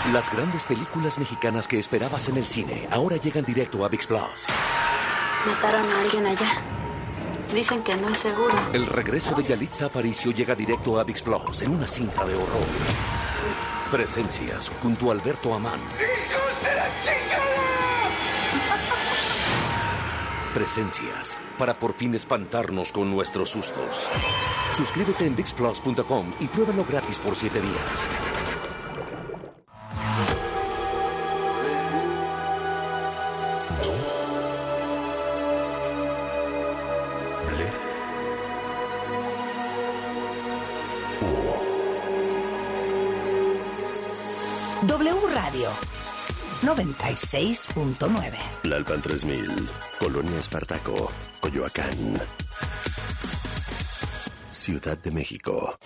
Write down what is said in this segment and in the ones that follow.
Las grandes películas mexicanas que esperabas en el cine ahora llegan directo a ViX Plus. Mataron a alguien allá. Dicen que no es seguro. El regreso de Yalitza Aparicio llega directo a ViX Plus en una cinta de horror. Presencias junto a Alberto Amán. ¡Hijos de la chingada! Presencias para por fin espantarnos con nuestros sustos. Suscríbete en ViXPlus.com y pruébalo gratis por 7 días. W Radio 96.9. Lalpan 3000, Colonia Espartaco, Coyoacán, Ciudad de México.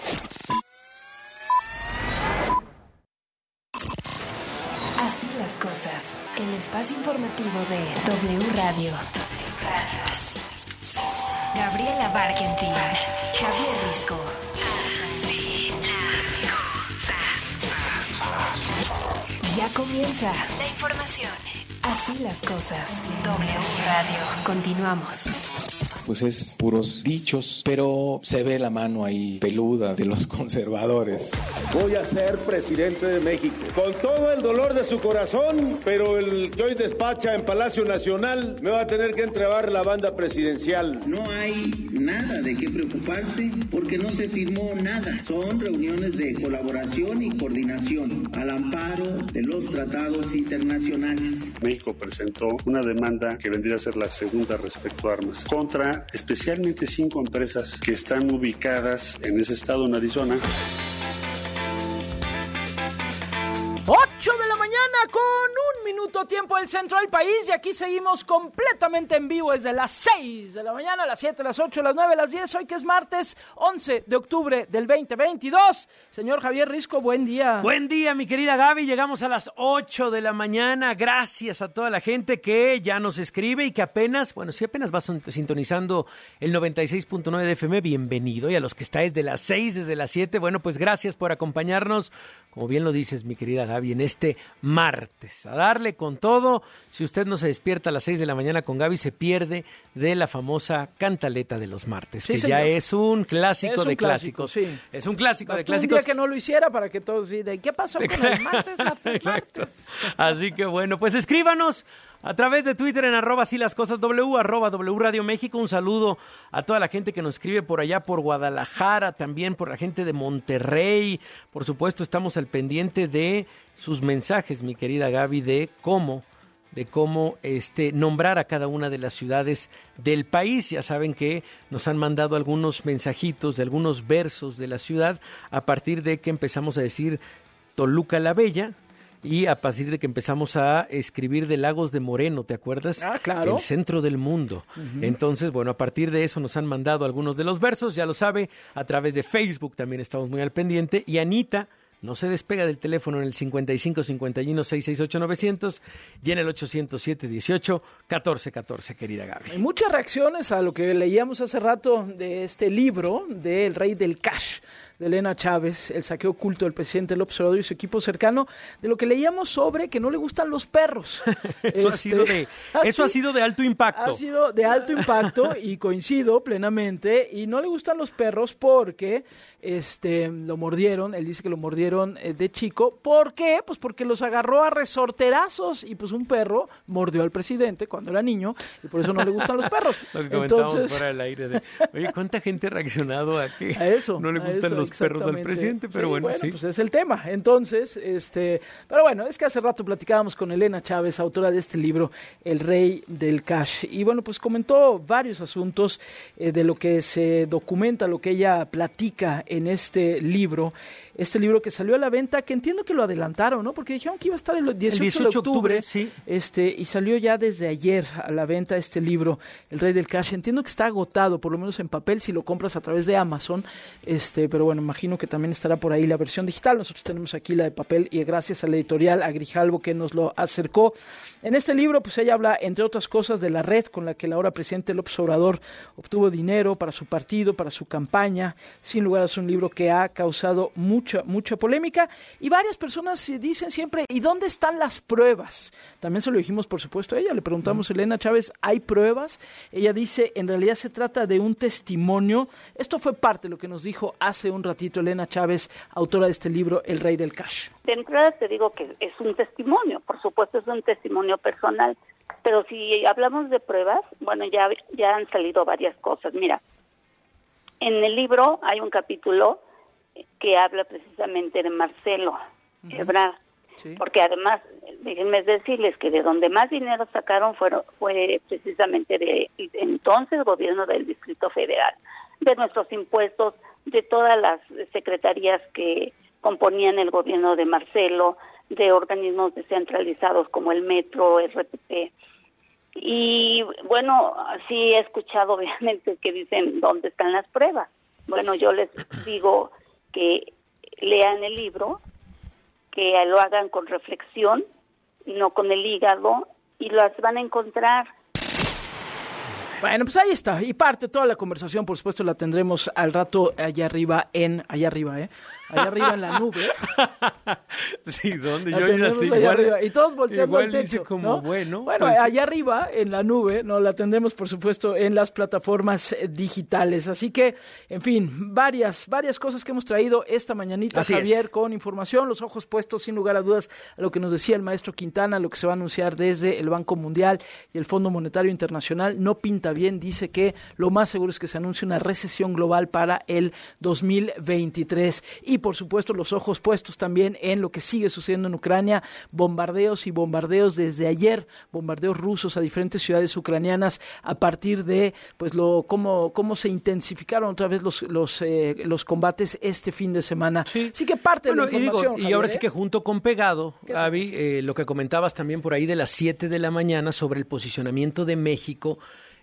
Así las cosas. El espacio informativo de W Radio. Así las cosas. Gabriela Barkentin, Javier Risco. Ya comienza la información. Así las cosas. W Radio. Continuamos. Pues es puros dichos, pero se ve la mano ahí peluda de los conservadores. Voy a ser presidente de México, con todo el dolor de su corazón, pero el que hoy despacha en Palacio Nacional me va a tener que entregar la banda presidencial. No hay nada de qué preocuparse porque no se firmó nada. Son reuniones de colaboración y coordinación al amparo de los tratados internacionales. México presentó una demanda que vendría a ser la segunda respecto a armas contra especialmente 5 empresas que están ubicadas en ese estado, en Arizona. 8 de la mañana con 1 minuto tiempo del centro del país y aquí seguimos completamente en vivo desde las 6 de la mañana, a las 7, a las 8, a las 9, a las 10, hoy que es martes 11 de octubre del 2022. Señor Javier Risco, buen día. Buen día, mi querida Gaby, llegamos a las 8 de la mañana, gracias a toda la gente que ya nos escribe y que apenas va sintonizando el 96.9 de FM, bienvenido, y a los que está desde las 6, desde las 7, bueno, pues gracias por acompañarnos, como bien lo dices, mi querida Gaby, en este martes, a darle con todo. Si usted no se despierta a las 6 de la mañana con Gaby, se pierde de la famosa cantaleta de los martes, sí, que señor. Ya es un clásico de clásicos. Sí. Es un clásico de clásicos. Un día que no lo hiciera para que todos digan, ¿qué pasó con el martes? Así que bueno, pues escríbanos a través de Twitter en @silascosasw, @W Radio México. Un saludo a toda la gente que nos escribe por allá por Guadalajara, también por la gente de Monterrey. Por supuesto, estamos al pendiente de sus mensajes, mi querida Gaby, de cómo nombrar a cada una de las ciudades del país. Ya saben que nos han mandado algunos mensajitos de algunos versos de la ciudad a partir de que empezamos a decir Toluca la Bella. Y a partir de que empezamos a escribir de Lagos de Moreno, ¿te acuerdas? Ah, claro. El centro del mundo. Uh-huh. Entonces, bueno, a partir de eso nos han mandado algunos de los versos, ya lo sabe, a través de Facebook también estamos muy al pendiente. Y Anita no se despega del teléfono en el 55 51 668 900 y en el 807 18 14 14, querida Gaby. Hay muchas reacciones a lo que leíamos hace rato de este libro de El Rey del Cash, de Elena Chávez, el saqueo oculto del presidente López Obrador y su equipo cercano, de lo que leíamos sobre que no le gustan los perros. Eso ha sido de alto impacto. Ha sido de alto impacto y coincido plenamente, y no le gustan los perros porque lo mordieron, él dice que lo mordieron de chico. ¿Por qué? Pues porque los agarró a resorterazos y pues un perro mordió al presidente cuando era niño y por eso no le gustan los perros. Lo que comentábamos fuera del aire oye, ¿cuánta gente ha reaccionado a que no le gustan los perros del presidente? Pero sí, bueno, pues es el tema. Entonces, pero bueno, es que hace rato platicábamos con Elena Chávez, autora de este libro, El Rey del Cash, y bueno, pues comentó varios asuntos de lo que se documenta, lo que ella platica en este libro que salió a la venta, que entiendo que lo adelantaron, ¿no? Porque dijeron que iba a estar el 18 de octubre, sí. Y salió ya desde ayer a la venta este libro, El Rey del Cash. Entiendo que está agotado, por lo menos en papel, si lo compras a través de Amazon, pero bueno, imagino que también estará por ahí la versión digital. Nosotros tenemos aquí la de papel y gracias a la editorial Agrijalbo que nos lo acercó. En este libro, pues ella habla, entre otras cosas, de la red con la que el ahora presidente López Obrador obtuvo dinero para su partido, para su campaña. Sin lugar a dudas, un libro que ha causado mucha polémica. polémica y varias personas dicen siempre, ¿y dónde están las pruebas? También se lo dijimos, por supuesto, a ella, le preguntamos a Elena Chávez, ¿hay pruebas? Ella dice, en realidad se trata de un testimonio. Esto fue parte de lo que nos dijo hace un ratito Elena Chávez, autora de este libro, El Rey del Cash. De entrada te digo que es un testimonio, por supuesto es un testimonio personal, pero si hablamos de pruebas, bueno, ya han salido varias cosas. Mira, en el libro hay un capítulo que habla precisamente de Marcelo Ebrard, sí. Porque además, déjenme decirles que de donde más dinero sacaron fue precisamente de entonces gobierno del Distrito Federal, de nuestros impuestos, de todas las secretarías que componían el gobierno de Marcelo, de organismos descentralizados como el Metro, RTP. Y bueno, sí he escuchado obviamente que dicen ¿dónde están las pruebas? Bueno, yo les digo que lean el libro, que lo hagan con reflexión, no con el hígado, y las van a encontrar. Bueno, pues ahí está, y toda la conversación, por supuesto, la tendremos al rato allá arriba en la nube. Sí, ¿dónde? Yo allá arriba. Y todos volteando al techo, como, ¿no? Bueno, pues, allá arriba en la nube, ¿no? La tendremos, por supuesto, en las plataformas digitales. Así que, en fin, varias cosas que hemos traído esta mañanita, Así Javier, es. con información, los ojos puestos, sin lugar a dudas, a lo que nos decía el maestro Quintana, lo que se va a anunciar desde el Banco Mundial y el Fondo Monetario Internacional. No pinta bien, dice que lo más seguro es que se anuncie una recesión global para el 2023. Y por supuesto los ojos puestos también en lo que sigue sucediendo en Ucrania, bombardeos desde ayer, bombardeos rusos a diferentes ciudades ucranianas a partir de pues cómo se intensificaron otra vez los combates este fin de semana. Sí. Así que parte de la información. Y ahora sí que junto con pegado, Gaby, lo que comentabas también por ahí de las 7 de la mañana sobre el posicionamiento de México,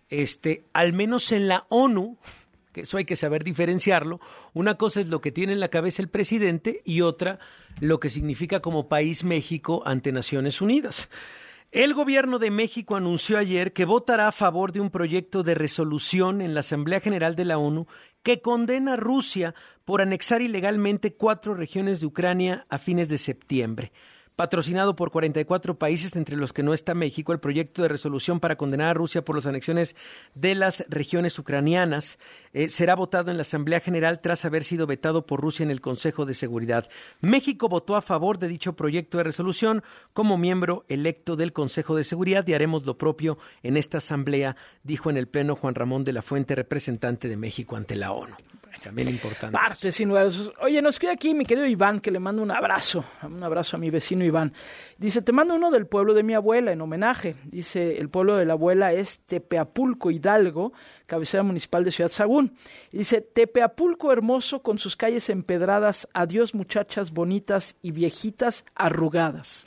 al menos en la ONU, que eso hay que saber diferenciarlo. Una cosa es lo que tiene en la cabeza el presidente y otra lo que significa como país México ante Naciones Unidas. El gobierno de México anunció ayer que votará a favor de un proyecto de resolución en la Asamblea General de la ONU que condena a Rusia por anexar ilegalmente 4 regiones de Ucrania a fines de septiembre. Patrocinado por 44 países, entre los que no está México, el proyecto de resolución para condenar a Rusia por las anexiones de las regiones ucranianas será votado en la Asamblea General tras haber sido vetado por Rusia en el Consejo de Seguridad. México votó a favor de dicho proyecto de resolución como miembro electo del Consejo de Seguridad y haremos lo propio en esta Asamblea, dijo en el Pleno Juan Ramón de la Fuente, representante de México ante la ONU. También importante. Parte, sin lugar a dudas. Oye, nos escribe aquí mi querido Iván, que le mando un abrazo a mi vecino Iván. Dice, te mando uno del pueblo de mi abuela en homenaje. Dice, el pueblo de la abuela es Tepeapulco, Hidalgo, cabecera municipal de Ciudad Sagún. Dice, Tepeapulco hermoso con sus calles empedradas, adiós muchachas bonitas y viejitas arrugadas.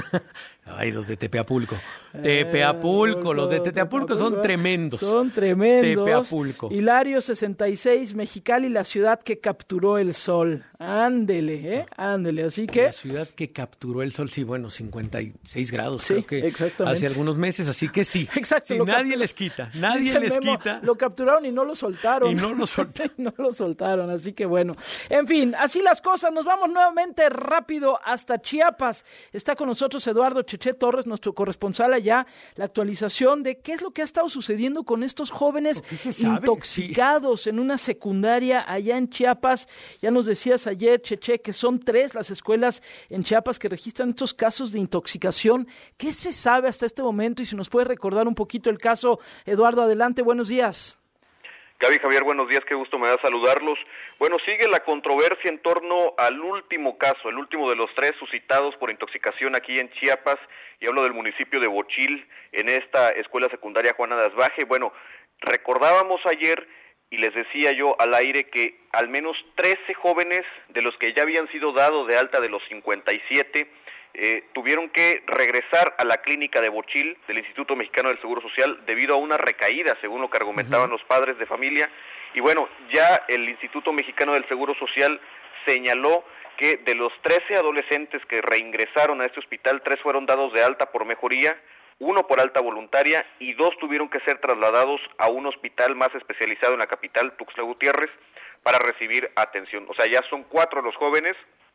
Ay, los de Tepeapulco. Tepeapulco, los de Tepeapulco son tremendos. Son tremendos. Tepeapulco. Hilario 66, Mexicali, la ciudad que capturó el sol. Ándele, ándele. Así que... La ciudad que capturó el sol, sí, bueno, 56 grados, sí, creo que exactamente. Hace algunos meses, así que sí. Exacto. Sí, nadie les quita, quita. Lo capturaron y no lo soltaron. No lo soltaron, así que bueno. En fin, así las cosas. Nos vamos nuevamente rápido hasta Chiapas. Está con nosotros Eduardo Cheche Torres, nuestro corresponsal allá, la actualización de qué es lo que ha estado sucediendo con estos jóvenes intoxicados en una secundaria allá en Chiapas. Ya nos decías ayer, Cheche, que son 3 las escuelas en Chiapas que registran estos casos de intoxicación. ¿Qué se sabe hasta este momento? Y si nos puede recordar un poquito el caso, Eduardo, adelante, buenos días. Gaby, Javier, buenos días, qué gusto me da saludarlos. Bueno, sigue la controversia en torno al último caso, el último de los 3 suscitados por intoxicación aquí en Chiapas, y hablo del municipio de Bochil, en esta escuela secundaria Juana de Asbaje. Bueno, recordábamos ayer, y les decía yo al aire, que al menos 13 jóvenes de los que ya habían sido dados de alta de los 57, tuvieron que regresar a la clínica de Bochil del Instituto Mexicano del Seguro Social debido a una recaída, según lo que argumentaban los padres de familia. Y bueno, ya el Instituto Mexicano del Seguro Social señaló que de los 13 adolescentes que reingresaron a este hospital, 3 fueron dados de alta por mejoría, 1 por alta voluntaria y 2 tuvieron que ser trasladados a un hospital más especializado en la capital, Tuxtla Gutiérrez, para recibir atención. O sea, ya son 4 los jóvenes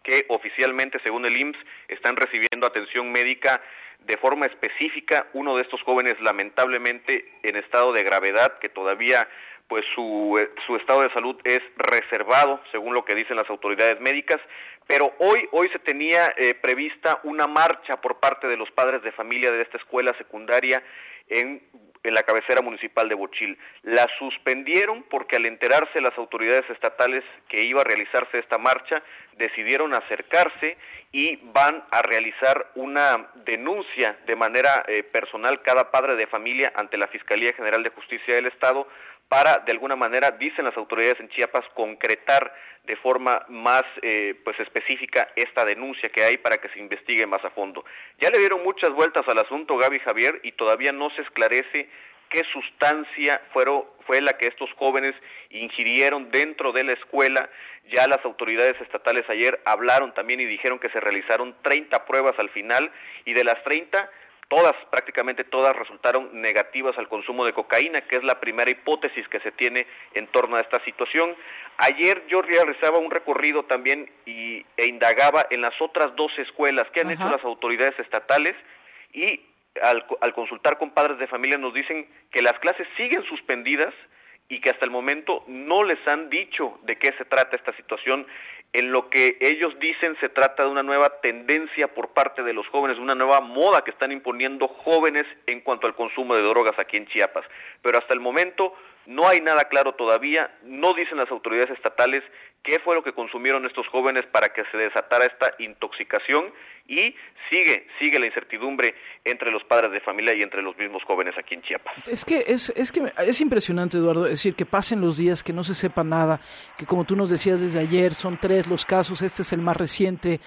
que oficialmente, según el IMSS, están recibiendo atención médica de forma específica. Uno de estos jóvenes, lamentablemente, en estado de gravedad, que todavía pues su estado de salud es reservado, según lo que dicen las autoridades médicas, pero hoy se tenía prevista una marcha por parte de los padres de familia de esta escuela secundaria en la cabecera municipal de Bochil. La suspendieron porque al enterarse las autoridades estatales que iba a realizarse esta marcha, decidieron acercarse y van a realizar una denuncia de manera personal cada padre de familia ante la Fiscalía General de Justicia del Estado para, de alguna manera, dicen las autoridades en Chiapas, concretar de forma más pues específica esta denuncia que hay para que se investigue más a fondo. Ya le dieron muchas vueltas al asunto, Gaby, Javier, y todavía no se esclarece qué sustancia fue la que estos jóvenes ingirieron dentro de la escuela. Ya las autoridades estatales ayer hablaron también y dijeron que se realizaron 30 pruebas al final, y de las 30, prácticamente todas resultaron negativas al consumo de cocaína, que es la primera hipótesis que se tiene en torno a esta situación. Ayer yo realizaba un recorrido también e indagaba en las otras 2 escuelas que han hecho las autoridades estatales, y al consultar con padres de familia nos dicen que las clases siguen suspendidas y que hasta el momento no les han dicho de qué se trata esta situación. En lo que ellos dicen se trata de una nueva tendencia por parte de los jóvenes, una nueva moda que están imponiendo jóvenes en cuanto al consumo de drogas aquí en Chiapas. Pero hasta el momento no hay nada claro todavía, no dicen las autoridades estatales qué fue lo que consumieron estos jóvenes para que se desatara esta intoxicación, y sigue la incertidumbre entre los padres de familia y entre los mismos jóvenes aquí en Chiapas. Es que es impresionante, Eduardo, es decir, que pasen los días, que no se sepa nada, que como tú nos decías desde ayer, son 3 los casos, este es el más reciente,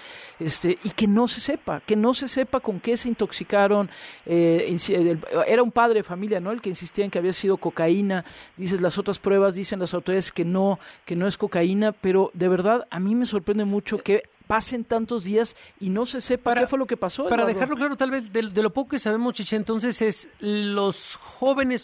y que no se sepa con qué se intoxicaron. Era un padre de familia, ¿no?, el que insistía en que había sido cocaína. Dices, las otras pruebas dicen las autoridades que no es cocaína, pero de verdad a mí me sorprende mucho que pasen tantos días y no se sepa qué fue lo que pasó. Para Eduardo, dejarlo claro, tal vez, de lo poco que sabemos, Chiche, entonces es los jóvenes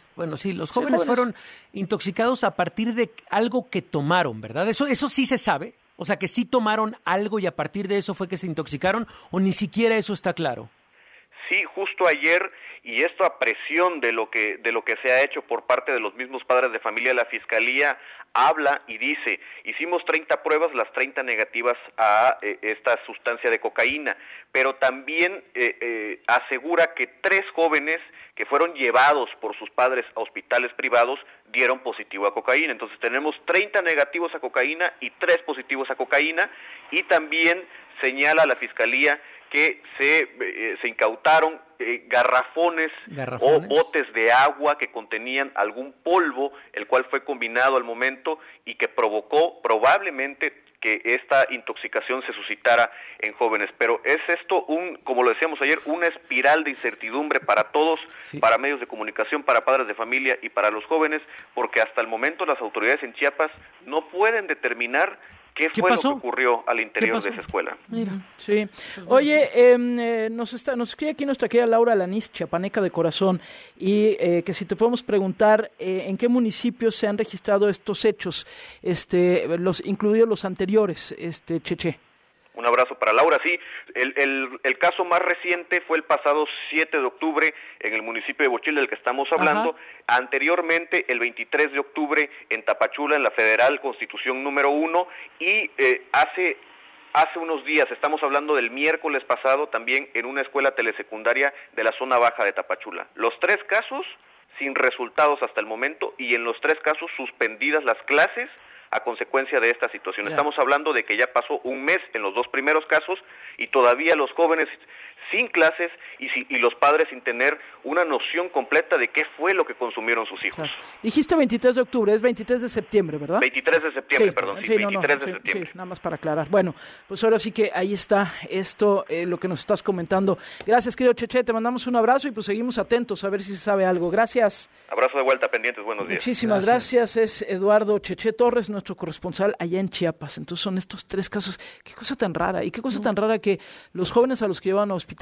fueron intoxicados a partir de algo que tomaron, ¿verdad? Eso sí se sabe, o sea, que sí tomaron algo y a partir de eso fue que se intoxicaron, o ni siquiera eso está claro. Sí, justo ayer, y esto a presión de lo que se ha hecho por parte de los mismos padres de familia, la Fiscalía habla y dice, hicimos 30 pruebas, las 30 negativas a esta sustancia de cocaína, pero también asegura que 3 jóvenes que fueron llevados por sus padres a hospitales privados dieron positivo a cocaína. Entonces tenemos 30 negativos a cocaína y 3 positivos a cocaína, y también señala la Fiscalía que se incautaron garrafones o botes de agua que contenían algún polvo, el cual fue combinado al momento y que provocó probablemente que esta intoxicación se suscitara en jóvenes. Pero es esto, como lo decíamos ayer, una espiral de incertidumbre para todos, para medios de comunicación, para padres de familia y para los jóvenes, porque hasta el momento las autoridades en Chiapas no pueden determinar ¿Qué fue lo que ocurrió al interior de esa escuela? Mira, sí. Oye, nos escribe aquí nuestra querida Laura Lanís, chiapaneca de corazón, y que si te podemos preguntar en qué municipios se han registrado estos hechos, incluidos los anteriores, Cheche. Un abrazo para Laura. Sí, el caso más reciente fue el pasado 7 de octubre en el municipio de Bochil, del que estamos hablando. Ajá. Anteriormente, el 23 de octubre, en Tapachula, en la Federal Constitución número 1, y hace unos días, estamos hablando del miércoles pasado, también en una escuela telesecundaria de la zona baja de Tapachula. Los 3 casos sin resultados hasta el momento, y en los 3 casos suspendidas las clases a consecuencia de esta situación. Estamos hablando de que ya pasó un mes en los 2 primeros casos y todavía los jóvenes sin clases y los padres sin tener una noción completa de qué fue lo que consumieron sus hijos. Claro. Dijiste 23 de octubre, es 23 de septiembre, ¿verdad? 23 de septiembre, perdón, 23 de septiembre. Sí, nada más para aclarar. Bueno, pues ahora sí que ahí está esto, lo que nos estás comentando. Gracias, querido Cheche, te mandamos un abrazo y pues seguimos atentos a ver si se sabe algo. Gracias. Abrazo de vuelta, pendientes, buenos días. Muchísimas gracias. Es Eduardo Cheche Torres, nuestro corresponsal allá en Chiapas. Entonces son estos 3 casos. Qué cosa tan rara, y qué cosa tan rara que los jóvenes a los que llevan a hospitales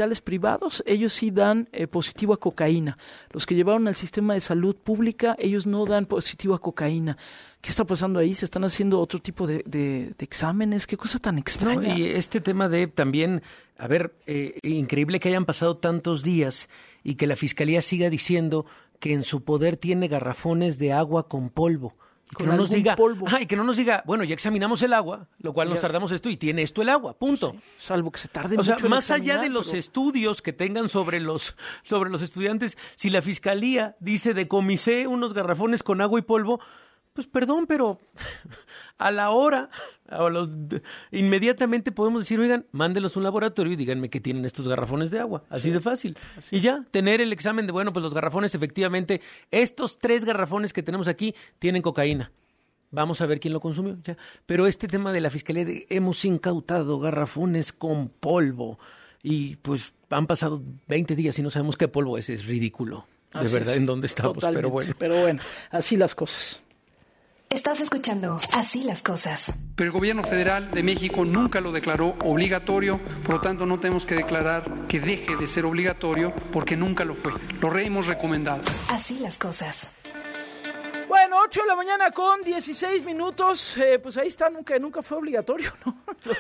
hospitales privados, ellos sí dan positivo a cocaína. Los que llevaron al sistema de salud pública, ellos no dan positivo a cocaína. ¿Qué está pasando ahí? ¿Se están haciendo otro tipo de exámenes? ¿Qué cosa tan extraña? No, y este tema de también, increíble que hayan pasado tantos días y que la Fiscalía siga diciendo que en su poder tiene garrafones de agua con polvo. Y que no nos diga, bueno, ya examinamos el agua, lo cual nos tardamos esto y tiene esto el agua, punto. Sí, salvo que se tarde mucho. O sea, más allá de los estudios que tengan sobre los estudiantes, si la Fiscalía dice decomisé unos garrafones con agua y polvo, pues perdón, pero a la hora, inmediatamente podemos decir, oigan, mándenlos a un laboratorio y díganme que tienen estos garrafones de agua. Así de fácil. Y ya, tener el examen de, bueno, pues los garrafones, efectivamente, estos 3 garrafones que tenemos aquí tienen cocaína. Vamos a ver quién lo consumió. Ya. Pero este tema de la Fiscalía de hemos incautado garrafones con polvo y pues han pasado 20 días y no sabemos qué polvo es ridículo. De verdad, en dónde estamos. Totalmente. Pero bueno, así las cosas. Estás escuchando Así las cosas. Pero el gobierno federal de México nunca lo declaró obligatorio, por lo tanto no tenemos que declarar que deje de ser obligatorio porque nunca lo fue. Lo hemos recomendado. Así las cosas. Bueno, 8 de la mañana con 16 minutos, pues ahí está, nunca fue obligatorio, ¿no?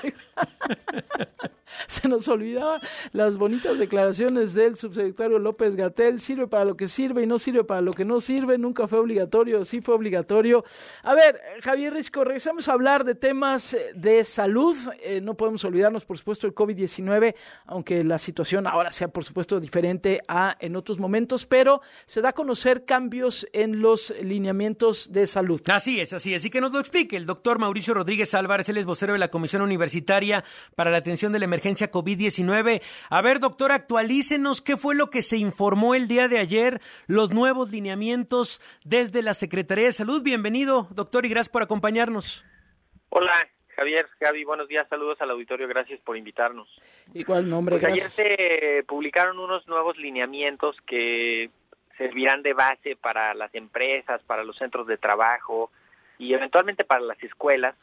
Se nos olvidaban las bonitas declaraciones del subsecretario López-Gatell, sirve para lo que sirve y no sirve para lo que no sirve, nunca fue obligatorio, sí fue obligatorio. A ver, Javier Risco, regresamos a hablar de temas de salud, no podemos olvidarnos, por supuesto, del COVID-19, aunque la situación ahora sea, por supuesto, diferente a en otros momentos, pero se da a conocer cambios en los lineamientos de salud. Así es, y que nos lo explique el doctor Mauricio Rodríguez Álvarez, él es vocero de la Comisión Universitaria para la Atención de la Emergencia COVID-19. A ver, doctor, actualícenos qué fue lo que se informó el día de ayer, los nuevos lineamientos desde la Secretaría de Salud. Bienvenido, doctor, y gracias por acompañarnos. Hola, Javier, Gaby, buenos días, saludos al auditorio, gracias por invitarnos. Igual nombre, pues gracias. Ayer se publicaron unos nuevos lineamientos que servirán de base para las empresas, para los centros de trabajo y eventualmente para las escuelas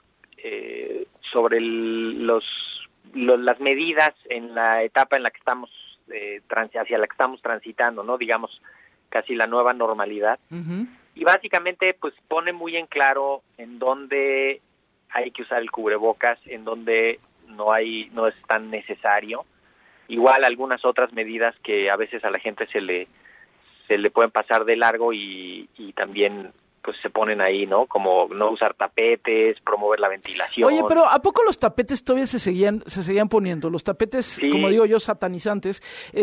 sobre las medidas en la etapa en la que estamos hacia la que estamos transitando, ¿no? Digamos, casi la nueva normalidad. Uh-huh. Y básicamente, pues pone muy en claro en dónde hay que usar el cubrebocas, en dónde no es tan necesario. Igual algunas otras medidas que a veces a la gente se le pueden pasar de largo y también pues se ponen ahí, ¿no? Como no usar tapetes, promover la ventilación. Oye, pero ¿a poco los tapetes todavía se seguían poniendo? Los tapetes, sí, como digo yo, satanizantes,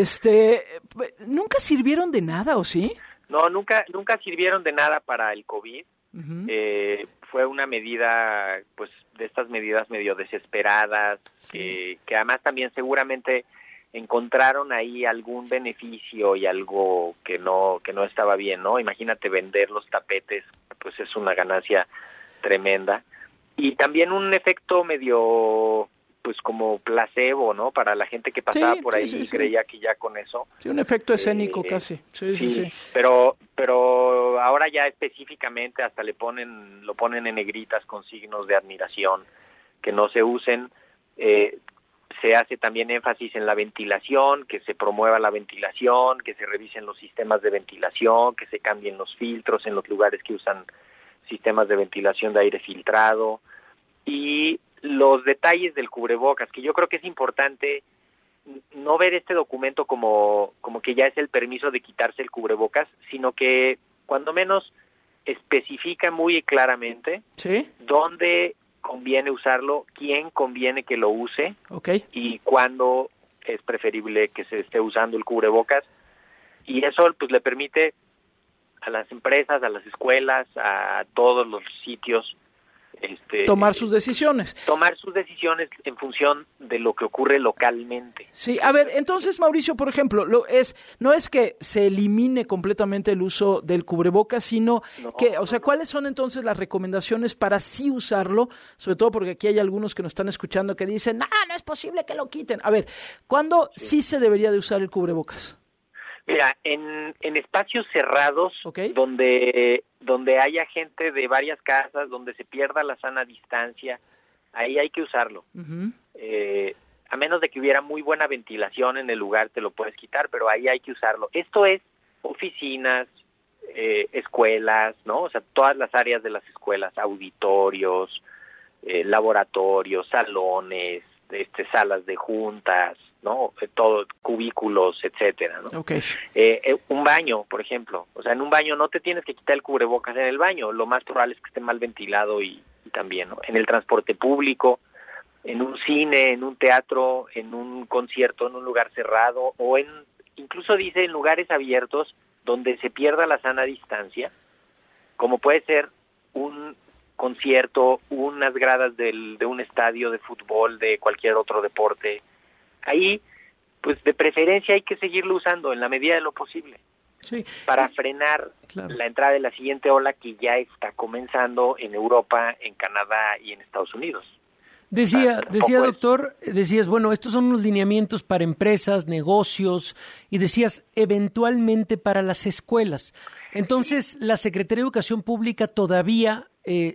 ¿nunca sirvieron de nada o sí? No, nunca sirvieron de nada para el COVID. Uh-huh. Fue una medida, pues, de estas medidas medio desesperadas, sí, que además también seguramente encontraron ahí algún beneficio y algo que no estaba bien, ¿no? Imagínate vender los tapetes, pues es una ganancia tremenda. Y también un efecto medio, pues como placebo, ¿no? Para la gente que pasaba por ahí y creía que ya con eso. Sí, un efecto escénico casi. Sí. Pero ahora ya específicamente hasta lo ponen en negritas con signos de admiración, que no se usen. Se hace también énfasis en la ventilación, que se promueva la ventilación, que se revisen los sistemas de ventilación, que se cambien los filtros en los lugares que usan sistemas de ventilación de aire filtrado y los detalles del cubrebocas, que yo creo que es importante no ver este documento como que ya es el permiso de quitarse el cubrebocas, sino que cuando menos especifica muy claramente, ¿sí?, dónde conviene usarlo, quién conviene que lo use, okay, y cuándo es preferible que se esté usando el cubrebocas, y eso pues le permite a las empresas, a las escuelas, a todos los sitios tomar sus decisiones en función de lo que ocurre localmente. Sí, a ver, entonces, Mauricio, por ejemplo, no es que se elimine completamente el uso del cubrebocas, sino ¿cuáles son entonces las recomendaciones para sí usarlo? Sobre todo porque aquí hay algunos que nos están escuchando que dicen, no es posible que lo quiten. A ver, ¿cuándo sí se debería de usar el cubrebocas? Mira, en espacios cerrados, okay, donde haya gente de varias casas, donde se pierda la sana distancia, ahí hay que usarlo. Uh-huh. a menos de que hubiera muy buena ventilación en el lugar, te lo puedes quitar, pero ahí hay que usarlo. Esto es oficinas, escuelas, ¿no? O sea, todas las áreas de las escuelas, auditorios, laboratorios, salones, salas de juntas, ¿no? Todo, cubículos, etcétera, ¿no? Okay. Un baño, por ejemplo. O sea, en un baño no te tienes que quitar el cubrebocas en el baño. Lo más probable es que esté mal ventilado y también, ¿no? En el transporte público, en un cine, en un teatro, en un concierto, en un lugar cerrado, o incluso dice en lugares abiertos donde se pierda la sana distancia, como puede ser un concierto, unas gradas de un estadio de fútbol, de cualquier otro deporte. Ahí, pues de preferencia hay que seguirlo usando en la medida de lo posible. Sí. Para frenar la entrada de la siguiente ola que ya está comenzando en Europa, en Canadá y en Estados Unidos. Decía doctor, decías, bueno, estos son unos lineamientos para empresas, negocios, y decías, eventualmente para las escuelas. Entonces, la Secretaría de Educación Pública todavía,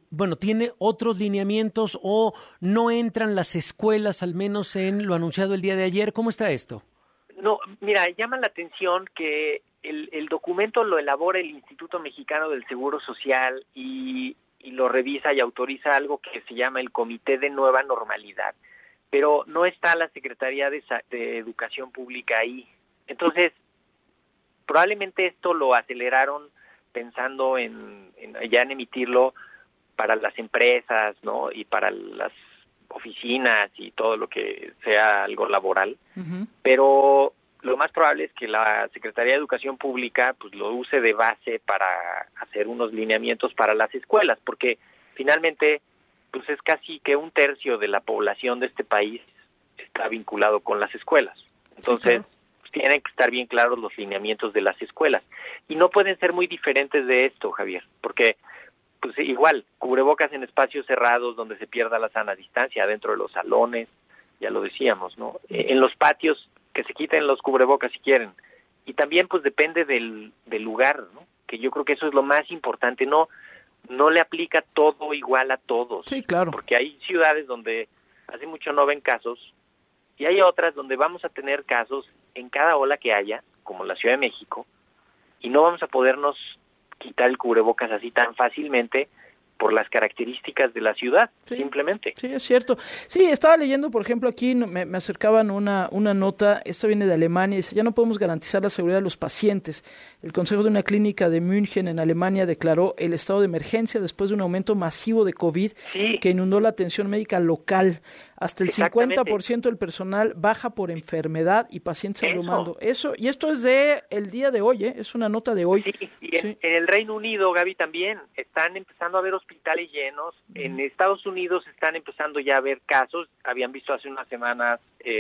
tiene otros lineamientos o no entran las escuelas, al menos en lo anunciado el día de ayer. ¿Cómo está esto? No, mira, llama la atención que el documento lo elabora el Instituto Mexicano del Seguro Social y lo revisa y autoriza algo que se llama el Comité de Nueva Normalidad, pero no está la Secretaría de Educación Pública ahí. Entonces, probablemente esto lo aceleraron pensando en emitirlo para las empresas, ¿no? Y para las oficinas y todo lo que sea algo laboral. Uh-huh. Pero lo más probable es que la Secretaría de Educación Pública pues lo use de base para hacer unos lineamientos para las escuelas, porque finalmente pues es casi que 1/3 de la población de este país está vinculado con las escuelas. Entonces, pues, tienen que estar bien claros los lineamientos de las escuelas. Y no pueden ser muy diferentes de esto, Javier, porque pues igual, cubrebocas en espacios cerrados donde se pierda la sana distancia, dentro de los salones, ya lo decíamos, ¿no? En los patios, que se quiten los cubrebocas si quieren. Y también pues depende del lugar, ¿no? Que yo creo que eso es lo más importante, no le aplica todo igual a todos. Sí, claro. Porque hay ciudades donde hace mucho no ven casos y hay otras donde vamos a tener casos en cada ola que haya, como la Ciudad de México, y no vamos a podernos quitar el cubrebocas así tan fácilmente por las características de la ciudad, simplemente. Sí, es cierto. Sí, estaba leyendo, por ejemplo, aquí me acercaban una nota, esto viene de Alemania, dice, ya no podemos garantizar la seguridad de los pacientes. El Consejo de una clínica de München, en Alemania, declaró el estado de emergencia después de un aumento masivo de COVID que inundó la atención médica local. Hasta el 50% del personal baja por enfermedad y pacientes abrumando. Eso, y esto es de el día de hoy, es una nota de hoy. Sí, y en el Reino Unido, Gaby, también están empezando a ver hospitales llenos. En Estados Unidos están empezando ya a ver casos. Habían visto hace unas semanas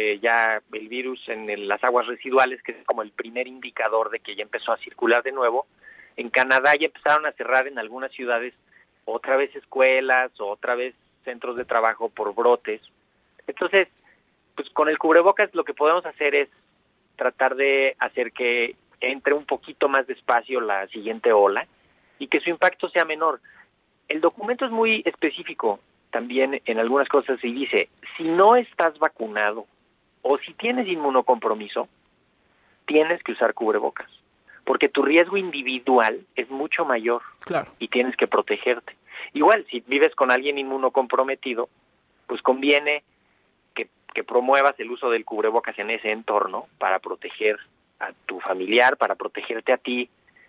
ya el virus en las aguas residuales, que es como el primer indicador de que ya empezó a circular de nuevo. En Canadá ya empezaron a cerrar en algunas ciudades otra vez escuelas, otra vez centros de trabajo por brotes. Entonces, pues con el cubrebocas lo que podemos hacer es tratar de hacer que entre un poquito más despacio la siguiente ola y que su impacto sea menor. El documento es muy específico también en algunas cosas y dice, si no estás vacunado o si tienes inmunocompromiso, tienes que usar cubrebocas, porque tu riesgo individual es mucho mayor. Claro. Y tienes que protegerte. Igual, si vives con alguien inmunocomprometido, pues conviene que promuevas el uso del cubrebocas en ese entorno para proteger a tu familiar, para protegerte a ti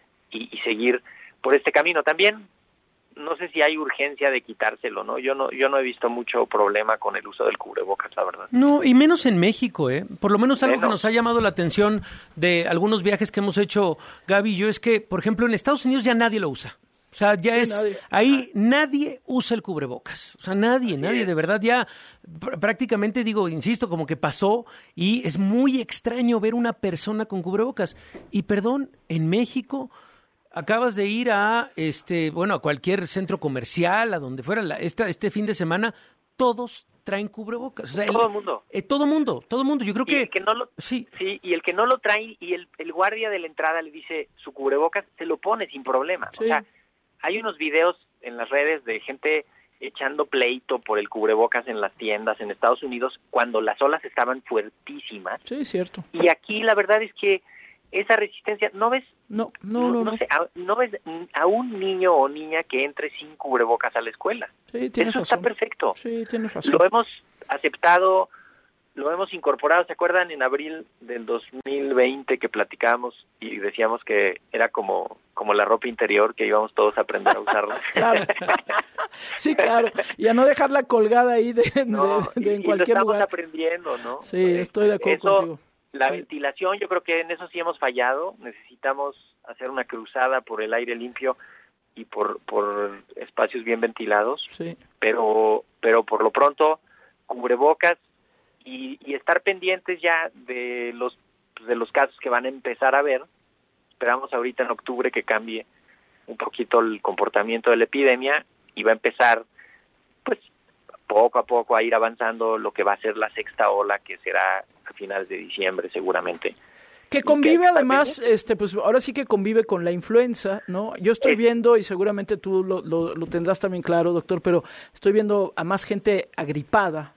y seguir por este camino. También no sé si hay urgencia de quitárselo, ¿no? Yo no he visto mucho problema con el uso del cubrebocas, la verdad. No, y menos en México, ¿eh? Por lo menos algo que nos ha llamado la atención de algunos viajes que hemos hecho, Gaby y yo, es que, por ejemplo, en Estados Unidos ya nadie lo usa. O sea, ya nadie usa el cubrebocas. O sea, nadie, de verdad ya prácticamente insisto, como que pasó y es muy extraño ver una persona con cubrebocas. Y perdón, en México acabas de ir a a cualquier centro comercial, a donde fuera este fin de semana, todos traen cubrebocas. O sea, todo el mundo. Todo el mundo. Yo creo que sí, y el que no lo trae y el guardia de la entrada le dice su cubrebocas, se lo pone sin problema. Sí. O sea, hay unos videos en las redes de gente echando pleito por el cubrebocas en las tiendas en Estados Unidos cuando las olas estaban fuertísimas. Sí, cierto. Y aquí la verdad es que esa resistencia, no ves a un niño o niña que entre sin cubrebocas a la escuela. Sí, tienes razón. Está perfecto. Sí, tienes razón. Lo hemos aceptado, lo hemos incorporado. ¿Se acuerdan en abril del 2020 que platicábamos y decíamos que era como la ropa interior, que íbamos todos a aprender a usarla? Claro. Sí, claro. Y a no dejarla colgada ahí en cualquier lugar. Estamos aprendiendo, ¿no? Sí, estoy de acuerdo contigo. La ventilación, yo creo que en eso sí hemos fallado. Necesitamos hacer una cruzada por el aire limpio y por espacios bien ventilados. Sí. Pero por lo pronto, cubrebocas y estar pendientes ya de los casos que van a empezar a ver. Esperamos ahorita en octubre que cambie un poquito el comportamiento de la epidemia y va a empezar, pues, poco a poco a ir avanzando lo que va a ser la sexta ola, que será a finales de diciembre seguramente. Que convive además, pues ahora sí que convive con la influenza, ¿no? Yo estoy viendo, y seguramente tú lo tendrás también claro, doctor, pero estoy viendo a más gente agripada,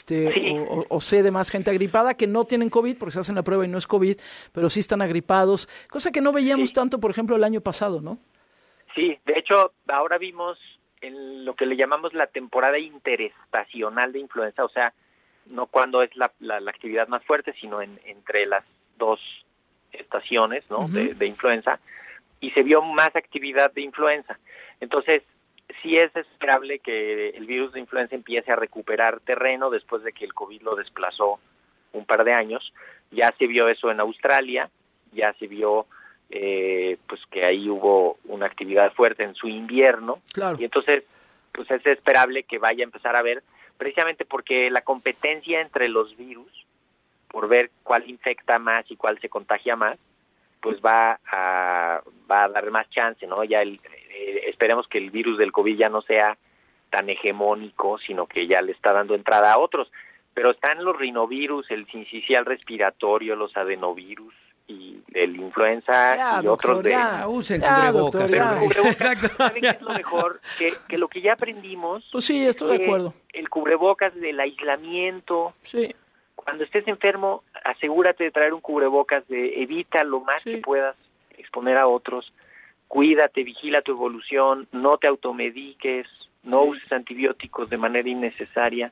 o sé de más gente agripada que no tienen COVID porque se hacen la prueba y no es COVID, pero sí están agripados, cosa que no veíamos tanto, por ejemplo, el año pasado, ¿no? Sí, de hecho, ahora vimos en lo que le llamamos la temporada interestacional de influenza, o sea, no cuando es la actividad más fuerte, sino entre las dos estaciones, ¿no? Uh-huh. de influenza, y se vio más actividad de influenza. Entonces, sí es esperable que el virus de influenza empiece a recuperar terreno después de que el COVID lo desplazó un par de años. Ya se vio eso en Australia, ya se vio pues que ahí hubo una actividad fuerte en su invierno. Claro. Y entonces pues es esperable que vaya a empezar a ver, precisamente porque la competencia entre los virus, por ver cuál infecta más y cuál se contagia más, pues va a dar más chance, ¿no? Ya esperemos que el virus del COVID ya no sea tan hegemónico, sino que ya le está dando entrada a otros. Pero están los rinovirus, el sincicial respiratorio, los adenovirus y el influenza ya, y doctor, otros de... Ya, usen cubrebocas. ¿Saben qué es lo mejor? Que lo que ya aprendimos... Pues sí, estoy de acuerdo. El cubrebocas del aislamiento... Sí. Cuando estés enfermo, asegúrate de traer un cubrebocas, evita lo más que puedas exponer a otros, cuídate, vigila tu evolución, no te automediques, no uses antibióticos de manera innecesaria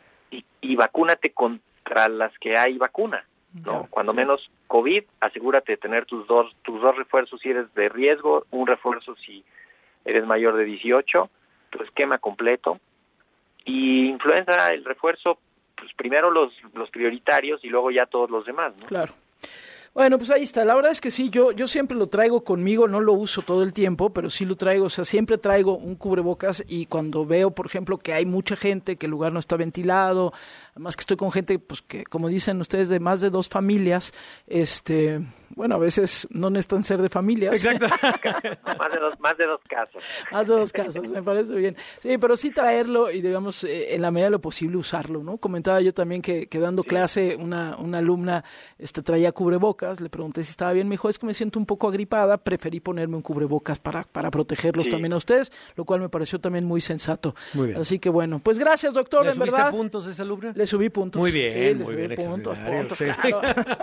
y vacúnate contra las que hay vacuna, ¿no? Cuando menos COVID, asegúrate de tener tus dos refuerzos si eres de riesgo, un refuerzo si eres mayor de 18, tu esquema completo, y influenza, el refuerzo, pues primero los prioritarios y luego ya todos los demás, ¿no? Claro. Bueno, pues ahí está. La verdad es que sí, yo siempre lo traigo conmigo, no lo uso todo el tiempo, pero sí lo traigo, o sea, siempre traigo un cubrebocas y cuando veo, por ejemplo, que hay mucha gente, que el lugar no está ventilado, además que estoy con gente, pues que, como dicen ustedes, de más de 2 familias, bueno, a veces no necesitan ser de familias. Exacto. más de dos casos. Más de 2 casos, me parece bien. Sí, pero sí traerlo y, digamos, en la medida de lo posible usarlo, ¿no? Comentaba yo también que dando clase, una alumna traía cubrebocas, le pregunté si estaba bien, me dijo, es que me siento un poco agripada, preferí ponerme un cubrebocas para protegerlos también a ustedes, lo cual me pareció también muy sensato. Muy bien. Así que bueno, pues gracias, doctor, en verdad. ¿Le subiste puntos a esa alumna? Le subí puntos. Muy bien, sí, muy bien. Puntos, sí. claro.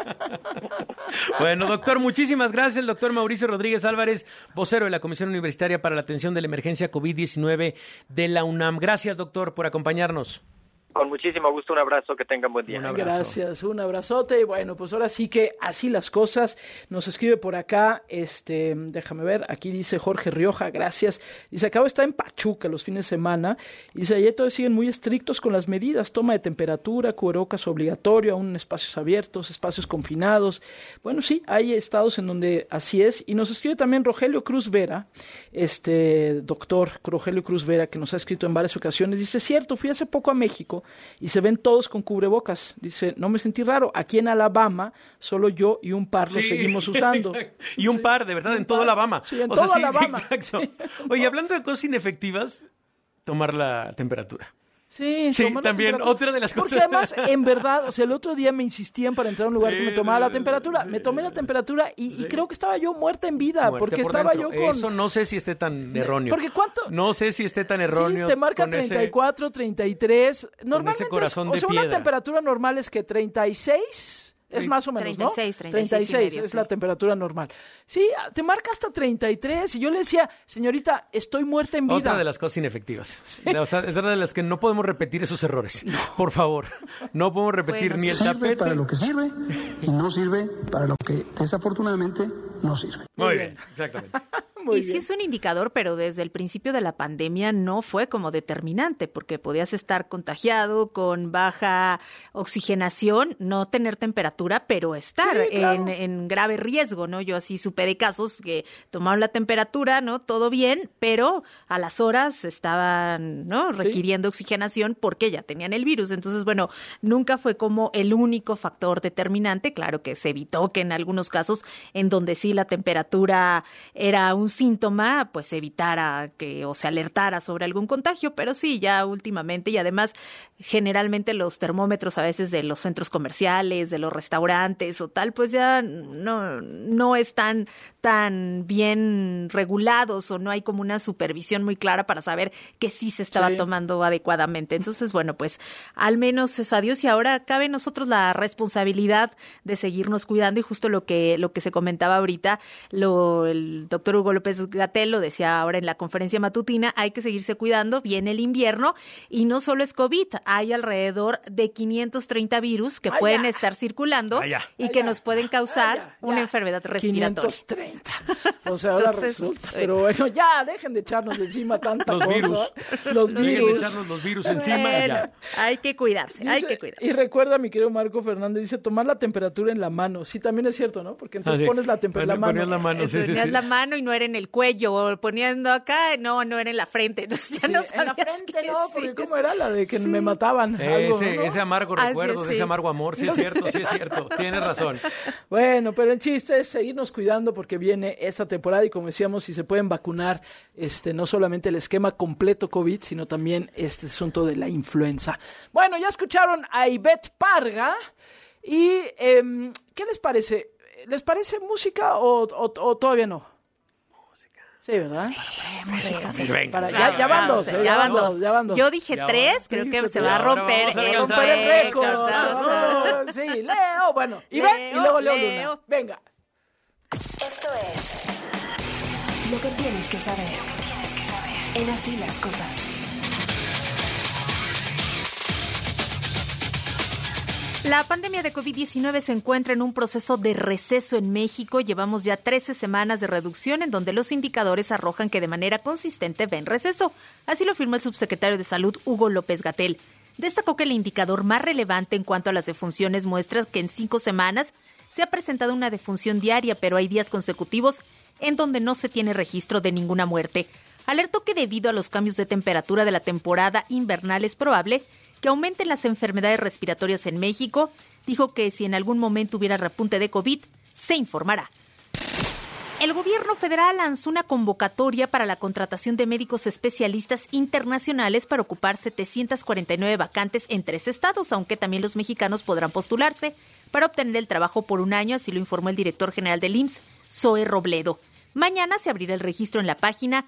Bueno, doctor, muchísimas gracias. El doctor Mauricio Rodríguez Álvarez, vocero de la Comisión Universitaria para la Atención de la Emergencia COVID-19 de la UNAM. Gracias, doctor, por acompañarnos. Con muchísimo gusto, un abrazo, que tengan buen día. Un abrazo. Gracias, un abrazote. Y bueno, pues ahora sí que así las cosas. Nos escribe por acá, déjame ver, aquí dice Jorge Rioja, gracias. Dice, acabo de estar en Pachuca los fines de semana. Dice, allá todos siguen muy estrictos con las medidas, toma de temperatura, cubrebocas obligatorio, aún en espacios abiertos, espacios confinados. Bueno, sí, hay estados en donde así es. Y nos escribe también Rogelio Cruz Vera, doctor Rogelio Cruz Vera, que nos ha escrito en varias ocasiones. Dice, cierto, fui hace poco a México y se ven todos con cubrebocas. Dice, no me sentí raro. Aquí en Alabama, solo yo y un par lo seguimos usando. Y un par, de verdad, en todo Alabama. Sí, en todo Alabama. Sí, exacto. Oye, hablando de cosas inefectivas, tomar la temperatura. Sí, también otra de las cosas. Porque además, en verdad, o sea, el otro día me insistían para entrar a un lugar que me tomaba la temperatura. Me tomé la temperatura y creo que estaba yo muerta en vida, porque estaba yo con... Eso no sé si esté tan erróneo. Porque ¿cuánto? No sé si esté tan erróneo. Sí, te marca 34, 33. Normalmente, una temperatura normal es que 36... Es más o menos, 36 es la temperatura normal. Sí, te marca hasta 33. Y yo le decía, señorita, estoy muerta en vida. Otra de las cosas inefectivas. Sí. O sea, es una de las que no podemos repetir esos errores. No. Por favor, no podemos repetir ni el tapete. Sirve para lo que sirve y no sirve para lo que desafortunadamente no sirve. Muy bien, exactamente. Sí es un indicador, pero desde el principio de la pandemia no fue como determinante, porque podías estar contagiado con baja oxigenación, no tener temperatura, pero estar en grave riesgo, ¿no? Yo así supe de casos que tomaron la temperatura, ¿no? Todo bien, pero a las horas estaban, ¿no? Requiriendo oxigenación porque ya tenían el virus. Entonces, bueno, nunca fue como el único factor determinante. Claro que se evitó que en algunos casos en donde sí la temperatura era un síntoma, pues evitara que o se alertara sobre algún contagio, pero sí, ya últimamente, y además generalmente los termómetros a veces de los centros comerciales, de los restaurantes o tal, pues ya no están tan bien regulados o no hay como una supervisión muy clara para saber que sí se estaba tomando adecuadamente. Entonces, bueno, pues al menos eso, adiós, y ahora cabe en nosotros la responsabilidad de seguirnos cuidando, y justo lo que se comentaba ahorita, el doctor Hugo López-Gatell lo decía ahora en la conferencia matutina, hay que seguirse cuidando, viene el invierno y no solo es COVID, hay alrededor de 530 virus que pueden estar circulando y que nos pueden causar una enfermedad respiratoria. 530. O sea, ahora resulta. Pero bueno, ya, dejen de echarnos encima tanta cosa. Los virus. Dejen de echarnos los virus encima. Ya. Hay que cuidarse, hay que cuidarse. Y recuerda, mi querido Marco Fernández, dice, tomar la temperatura en la mano. Sí, también es cierto, ¿no? Porque entonces pones la temperatura en la mano. Ponías la mano, ponías la mano y no era en el cuello, o poniendo acá, no era en la frente. Entonces ya no sabías en la frente no, porque ¿cómo era la de que me mataban? Ese amargo recuerdo, ese amargo amor, sí es cierto, tienes razón. Bueno, pero el chiste es seguirnos cuidando porque viene esta temporada y como decíamos, si se pueden vacunar, no solamente el esquema completo COVID, sino también este asunto de la influenza. Bueno, ya escucharon a Ivette Parga y ¿qué les parece? ¿Les parece música o todavía no? Sí, ¿verdad? Sí, música. Sí. Ya van dos. Yo dije 3, creo que se va a romper el récord. Sí, Leo, bueno, y luego Leo Luna. Venga. Esto es lo que tienes que saber. En Así las Cosas. La pandemia de COVID-19 se encuentra en un proceso de receso en México. Llevamos ya 13 semanas de reducción en donde los indicadores arrojan que de manera consistente ven receso. Así lo afirmó el subsecretario de Salud, Hugo López-Gatell. Destacó que el indicador más relevante en cuanto a las defunciones muestra que en 5 semanas se ha presentado una defunción diaria, pero hay días consecutivos en donde no se tiene registro de ninguna muerte. Alertó que debido a los cambios de temperatura de la temporada invernal es probable que aumenten las enfermedades respiratorias en México. Dijo que si en algún momento hubiera repunte de COVID, se informará. El gobierno federal lanzó una convocatoria para la contratación de médicos especialistas internacionales para ocupar 749 vacantes en 3 estados, aunque también los mexicanos podrán postularse para obtener el trabajo por un año, así lo informó el director general del IMSS, Zoe Robledo. Mañana se abrirá el registro en la página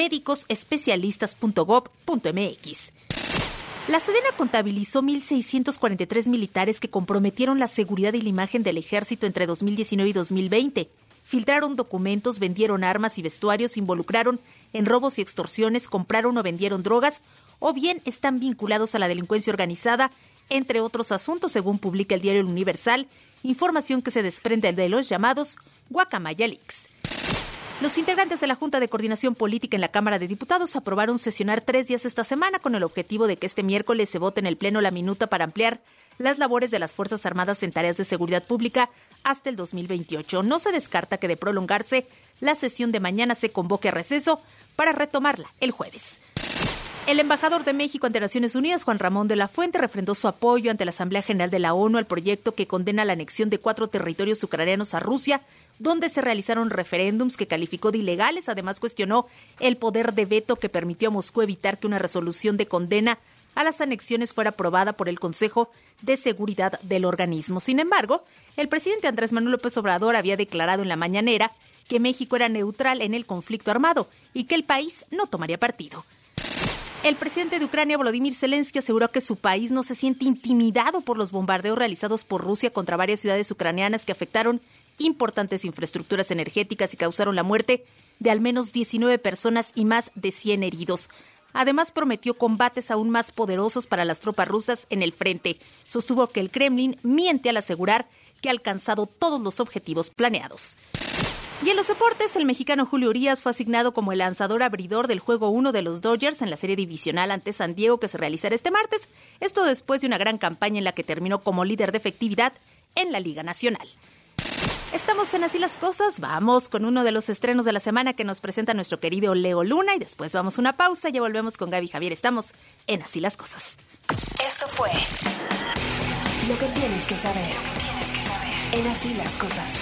médicosespecialistas.gov.mx. La Sedena contabilizó 1,643 militares que comprometieron la seguridad y la imagen del ejército entre 2019 y 2020. Filtraron documentos, vendieron armas y vestuarios, se involucraron en robos y extorsiones, compraron o vendieron drogas, o bien están vinculados a la delincuencia organizada, entre otros asuntos, según publica el diario El Universal, información que se desprende de los llamados Guacamaya Leaks. Los integrantes de la Junta de Coordinación Política en la Cámara de Diputados aprobaron sesionar 3 días esta semana con el objetivo de que este miércoles se vote en el Pleno la minuta para ampliar las labores de las Fuerzas Armadas en tareas de seguridad pública hasta el 2028. No se descarta que de prolongarse, la sesión de mañana se convoque a receso para retomarla el jueves. El embajador de México ante Naciones Unidas, Juan Ramón de la Fuente, refrendó su apoyo ante la Asamblea General de la ONU al proyecto que condena la anexión de 4 territorios ucranianos a Rusia, donde se realizaron referéndums que calificó de ilegales. Además, cuestionó el poder de veto que permitió a Moscú evitar que una resolución de condena a las anexiones fuera aprobada por el Consejo de Seguridad del organismo. Sin embargo, el presidente Andrés Manuel López Obrador había declarado en la mañanera que México era neutral en el conflicto armado y que el país no tomaría partido. El presidente de Ucrania, Volodymyr Zelensky, aseguró que su país no se siente intimidado por los bombardeos realizados por Rusia contra varias ciudades ucranianas que afectaron importantes infraestructuras energéticas y causaron la muerte de al menos 19 personas y más de 100 heridos. Además, prometió combates aún más poderosos para las tropas rusas en el frente. Sostuvo que el Kremlin miente al asegurar que ha alcanzado todos los objetivos planeados. Y en los deportes, el mexicano Julio Urías fue asignado como el lanzador abridor del Juego 1 de los Dodgers en la serie divisional ante San Diego que se realizará este martes. Esto después de una gran campaña en la que terminó como líder de efectividad en la Liga Nacional. Estamos en Así las Cosas. Vamos con uno de los estrenos de la semana que nos presenta nuestro querido Leo Luna y después vamos a una pausa y ya volvemos con Gaby y Javier. Estamos en Así las Cosas. Esto fue lo que tienes que saber en Así las Cosas.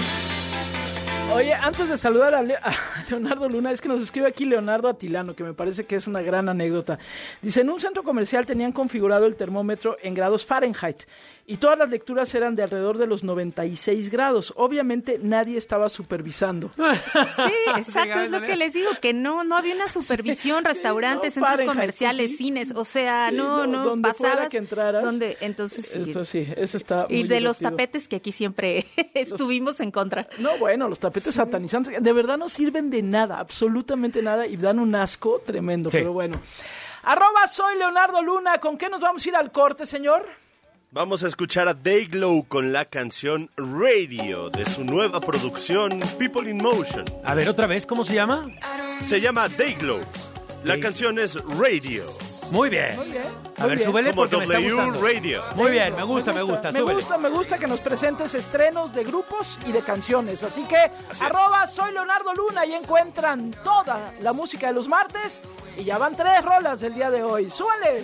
Oye, antes de saludar a Leonardo Luna, es que nos escribe aquí Leonardo Atilano, que me parece que es una gran anécdota. Dice, en un centro comercial tenían configurado el termómetro en grados Fahrenheit y todas las lecturas eran de alrededor de los 96 grados. Obviamente nadie estaba supervisando. Sí, exacto, es lo que les digo, que no había una supervisión, restaurantes, sí, centros Fahrenheit, comerciales, pues sí. cines, o sea, Sí, no donde fuera pasabas. que entraras. Entonces sí, eso está muy Y de los divertido. tapetes que aquí siempre estuvimos en contra. No, bueno, los tapetes satanizantes de verdad no sirven de nada, absolutamente nada, y dan un asco tremendo, pero bueno. @soy Leonardo Luna, ¿con qué nos vamos a ir al corte, señor? Vamos a escuchar a Dayglow con la canción Radio de su nueva producción People in Motion. A ver, otra vez, ¿cómo se llama? Se llama Dayglow. La canción es Radio. Muy bien. A ver, súbele Como porque me está W gustando. Radio. Muy bien, me gusta, súbele. Me gusta que nos presentes estrenos de grupos y de canciones. Así que, @soy Leonardo Luna y encuentran toda la música de los martes. Y ya van 3 rolas del día de hoy. ¡Súbale!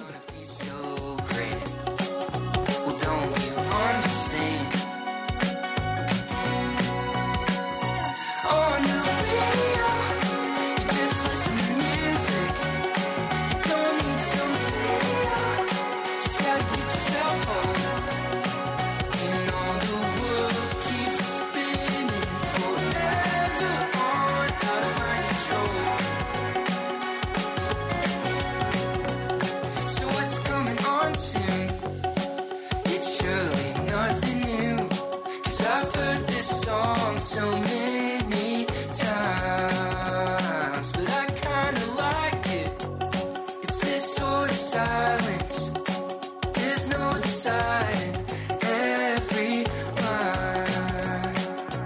So many times, but I kinda like it. It's this sort of silence. There's no deciding every line.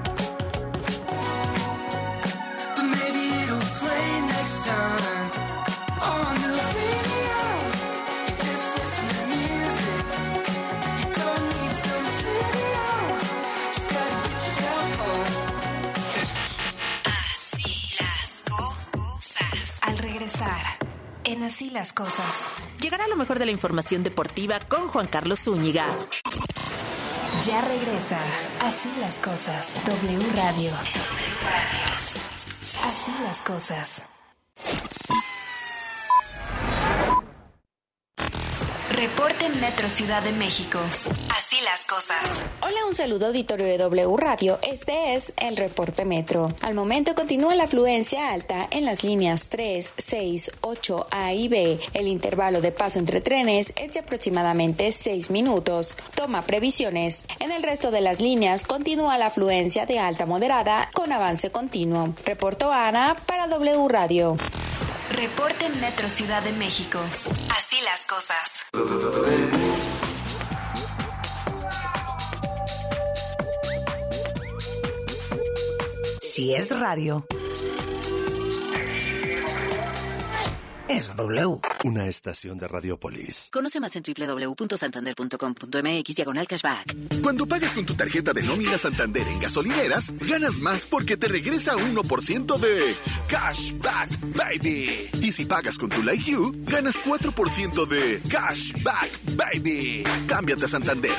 But maybe it'll play next time on the radio. You just listen to music. You don't need some video. Just gotta get yourself home. Al regresar, en Así las Cosas. Llegará lo mejor de la información deportiva con Juan Carlos Zúñiga. Ya regresa Así las Cosas. W Radio. Así las Cosas. Reporte Metro Ciudad de México. Así las cosas. Hola, un saludo auditorio de W Radio. Este es el Reporte Metro. Al momento continúa la afluencia alta en las líneas 3, 6, 8, A y B. El intervalo de paso entre trenes es de aproximadamente 6 minutos. Toma previsiones. En el resto de las líneas continúa la afluencia de alta moderada con avance continuo. Reportó Ana para W Radio. Reporte Metro Ciudad de México. Así las cosas. Si es radio, es W. Una estación de Radiopolis. Conoce más en www.santander.com.mx/cashback. Cuando pagas con tu tarjeta de nómina Santander en gasolineras, ganas más porque te regresa 1% de cashback, baby. Y si pagas con tu Like You, ganas 4% de cashback, baby. Cámbiate a Santander.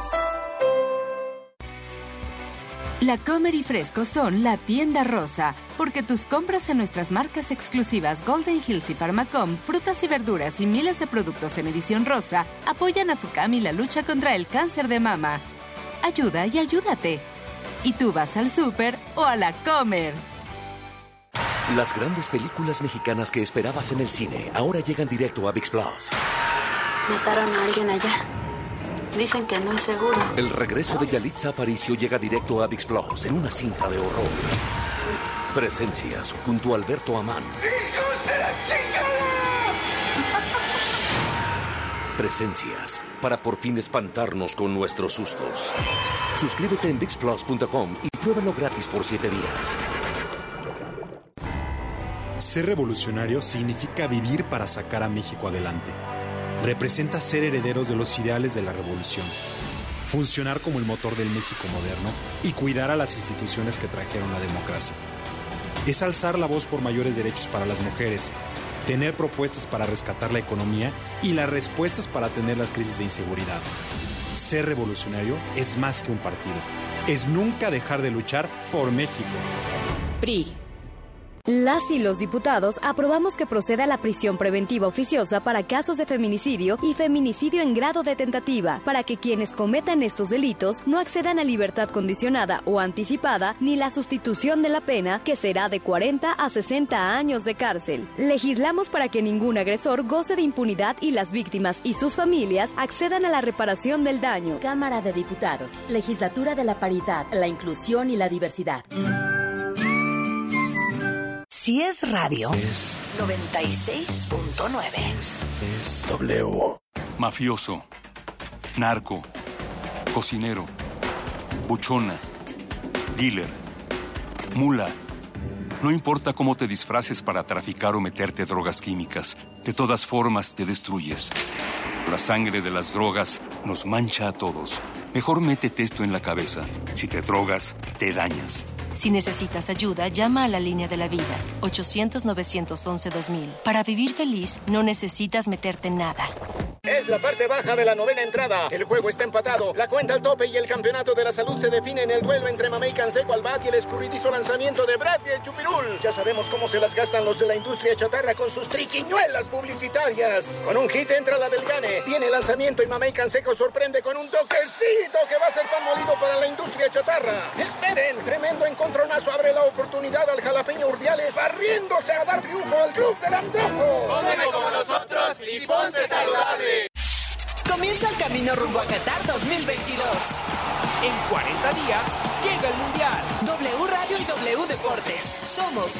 La Comer y Fresco son la tienda rosa, porque tus compras en nuestras marcas exclusivas Golden Hills y Pharmacom, frutas y verduras y miles de productos en edición rosa apoyan a FUCAM y la lucha contra el cáncer de mama. Ayuda y ayúdate. Y tú vas al súper o a la Comer. Las grandes películas mexicanas que esperabas en el cine ahora llegan directo a ViX Plus. Mataron a alguien allá. Dicen que no es seguro. El regreso de Yalitza Aparicio llega directo a ViX Plus en una cinta de horror. Presencias junto a Alberto Amán. ¡Hijos de la chingada! Presencias para por fin espantarnos con nuestros sustos. Suscríbete en ViXPlus.com y pruébalo gratis por 7 días. Ser revolucionario significa vivir para sacar a México adelante. Representa ser herederos de los ideales de la revolución, funcionar como el motor del México moderno y cuidar a las instituciones que trajeron la democracia. Es alzar la voz por mayores derechos para las mujeres, tener propuestas para rescatar la economía y las respuestas para atender las crisis de inseguridad. Ser revolucionario es más que un partido, es nunca dejar de luchar por México. PRI. Las y los diputados aprobamos que proceda la prisión preventiva oficiosa para casos de feminicidio y feminicidio en grado de tentativa, para que quienes cometan estos delitos no accedan a libertad condicionada o anticipada ni la sustitución de la pena, que será de 40 a 60 años de cárcel. Legislamos para que ningún agresor goce de impunidad y las víctimas y sus familias accedan a la reparación del daño. Cámara de Diputados, Legislatura de la Paridad, la Inclusión y la Diversidad. Si es radio, 96.9. Es W. Mafioso, narco, cocinero, buchona, dealer, mula. No importa cómo te disfraces para traficar o meterte drogas químicas, de todas formas te destruyes. La sangre de las drogas nos mancha a todos. Mejor métete esto en la cabeza. Si te drogas, te dañas. Si necesitas ayuda, llama a la línea de la vida, 800-911-2000. Para vivir feliz, no necesitas meterte en nada. Es la parte baja de la novena entrada. El juego está empatado. La cuenta al tope y el campeonato de la salud se define en el duelo entre Mamey Canseco al bat y el escurridizo lanzamiento de Brad y el Chupirul. Ya sabemos cómo se las gastan los de la industria chatarra con sus triquiñuelas publicitarias. Con un hit entra la del Gane. Viene el lanzamiento y Mamey Canseco sorprende con un toquecito que va a ser pan molido para la industria chatarra. Esperen, tremendo encontronazo abre la oportunidad al jalapeño Urdiales, barriéndose a dar triunfo al club del antojo. Cómeme como nosotros y ponte saludable. Comienza el camino rumbo a Qatar 2022. En 40 días llega el Mundial. W Radio y W Deportes. Somos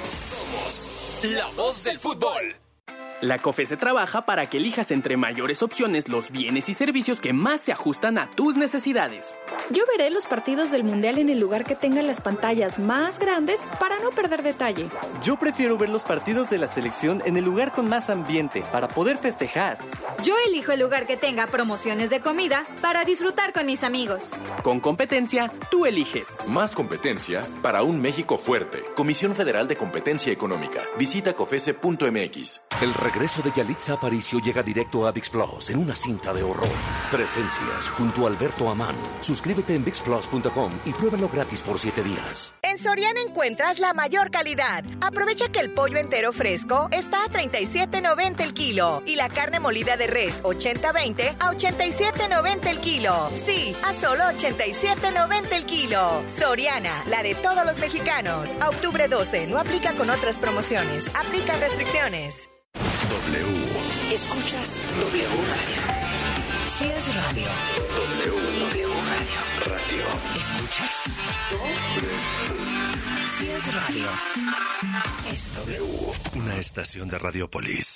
la voz del fútbol. La COFESE trabaja para que elijas entre mayores opciones los bienes y servicios que más se ajustan a tus necesidades. Yo veré los partidos del Mundial en el lugar que tenga las pantallas más grandes para no perder detalle. Yo prefiero ver los partidos de la selección en el lugar con más ambiente para poder festejar. Yo elijo el lugar que tenga promociones de comida para disfrutar con mis amigos. Con competencia, tú eliges. Más competencia para un México fuerte. Comisión Federal de Competencia Económica. Visita cofese.mx. El regreso de Yalitza Aparicio llega directo a ViX Plus en una cinta de horror. Presencias junto a Alberto Amán. Suscríbete en ViXPlus.com y pruébalo gratis por 7 días. En Soriana encuentras la mayor calidad. Aprovecha que el pollo entero fresco está a $37.90 el kilo y la carne molida de res 80-20 a $87.90 el kilo. Sí, a solo $87.90 el kilo. Soriana, la de todos los mexicanos. A octubre 12, no aplica con otras promociones. Aplican restricciones. W. Escuchas W Radio. Si es radio. W Radio. Radio. ¿Escuchas? W. Si es radio. Es W. Una estación de Radiopolis.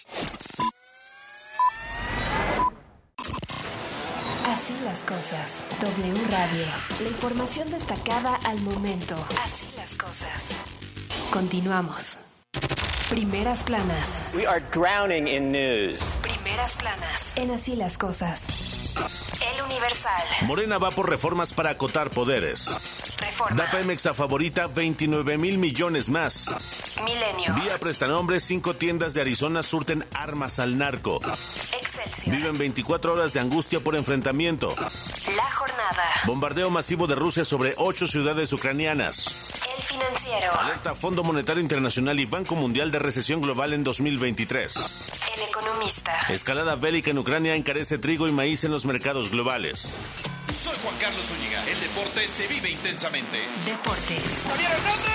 Así las cosas. W Radio. La información destacada al momento. Así las cosas. Continuamos. Primeras planas. We are drowning in news. Primeras planas. En Así las cosas. El Universal. Morena va por reformas para acotar poderes. Reforma. Da Pemex a favorita 29,000 millones más. Milenio. Vía prestanombres, 5 tiendas de Arizona surten armas al narco. Excelsior. Excelsior. Viven 24 horas de angustia por enfrentamiento. La jornada. Bombardeo masivo de Rusia sobre 8 ciudades ucranianas. El Financiero. Alerta Fondo Monetario Internacional y Banco Mundial de recesión global en 2023. El Economista. Escalada bélica en Ucrania encarece trigo y maíz en los mercados globales. Soy Juan Carlos Zúñiga. El deporte se vive intensamente. Deportes. ¡Javier Hernández!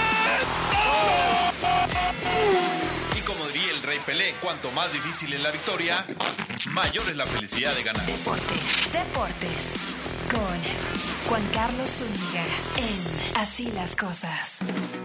Y como diría el Rey Pelé, cuanto más difícil es la victoria, mayor es la felicidad de ganar. Deportes. Con Juan Carlos Zúñiga en Así las Cosas.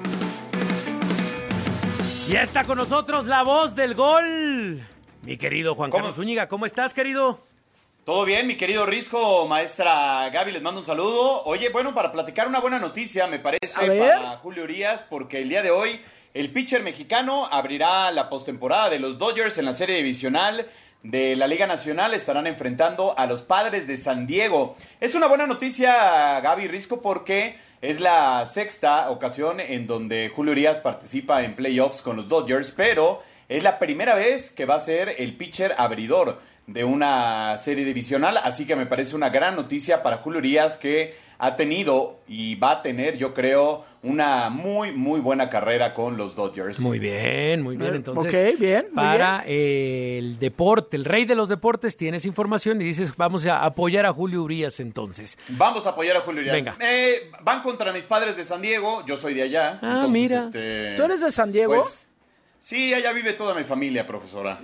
Ya está con nosotros la voz del gol. Mi querido Juan Carlos Zúñiga, ¿cómo estás, querido? Todo bien, mi querido Risco, maestra Gaby, les mando un saludo. Oye, bueno, para platicar una buena noticia, me parece, para Julio Urias, porque el día de hoy el pitcher mexicano abrirá la postemporada de los Dodgers en la serie divisional de la Liga Nacional. Estarán enfrentando a los Padres de San Diego. Es una buena noticia, Gaby, Risco, porque es la sexta ocasión en donde Julio Urias participa en playoffs con los Dodgers, pero es la primera vez que va a ser el pitcher abridor de una serie divisional, así que me parece una gran noticia para Julio Urias, que ha tenido y va a tener, yo creo, una muy, muy buena carrera con los Dodgers. Muy bien, entonces. Ok, bien. Para el deporte, el rey de los deportes, tienes información y dices, vamos a apoyar a Julio Urias entonces. Vamos a apoyar a Julio Urias. Venga. Van contra mis Padres de San Diego, yo soy de allá. Entonces, mira. ¿Tú eres de San Diego? Pues, sí, allá vive toda mi familia, profesora.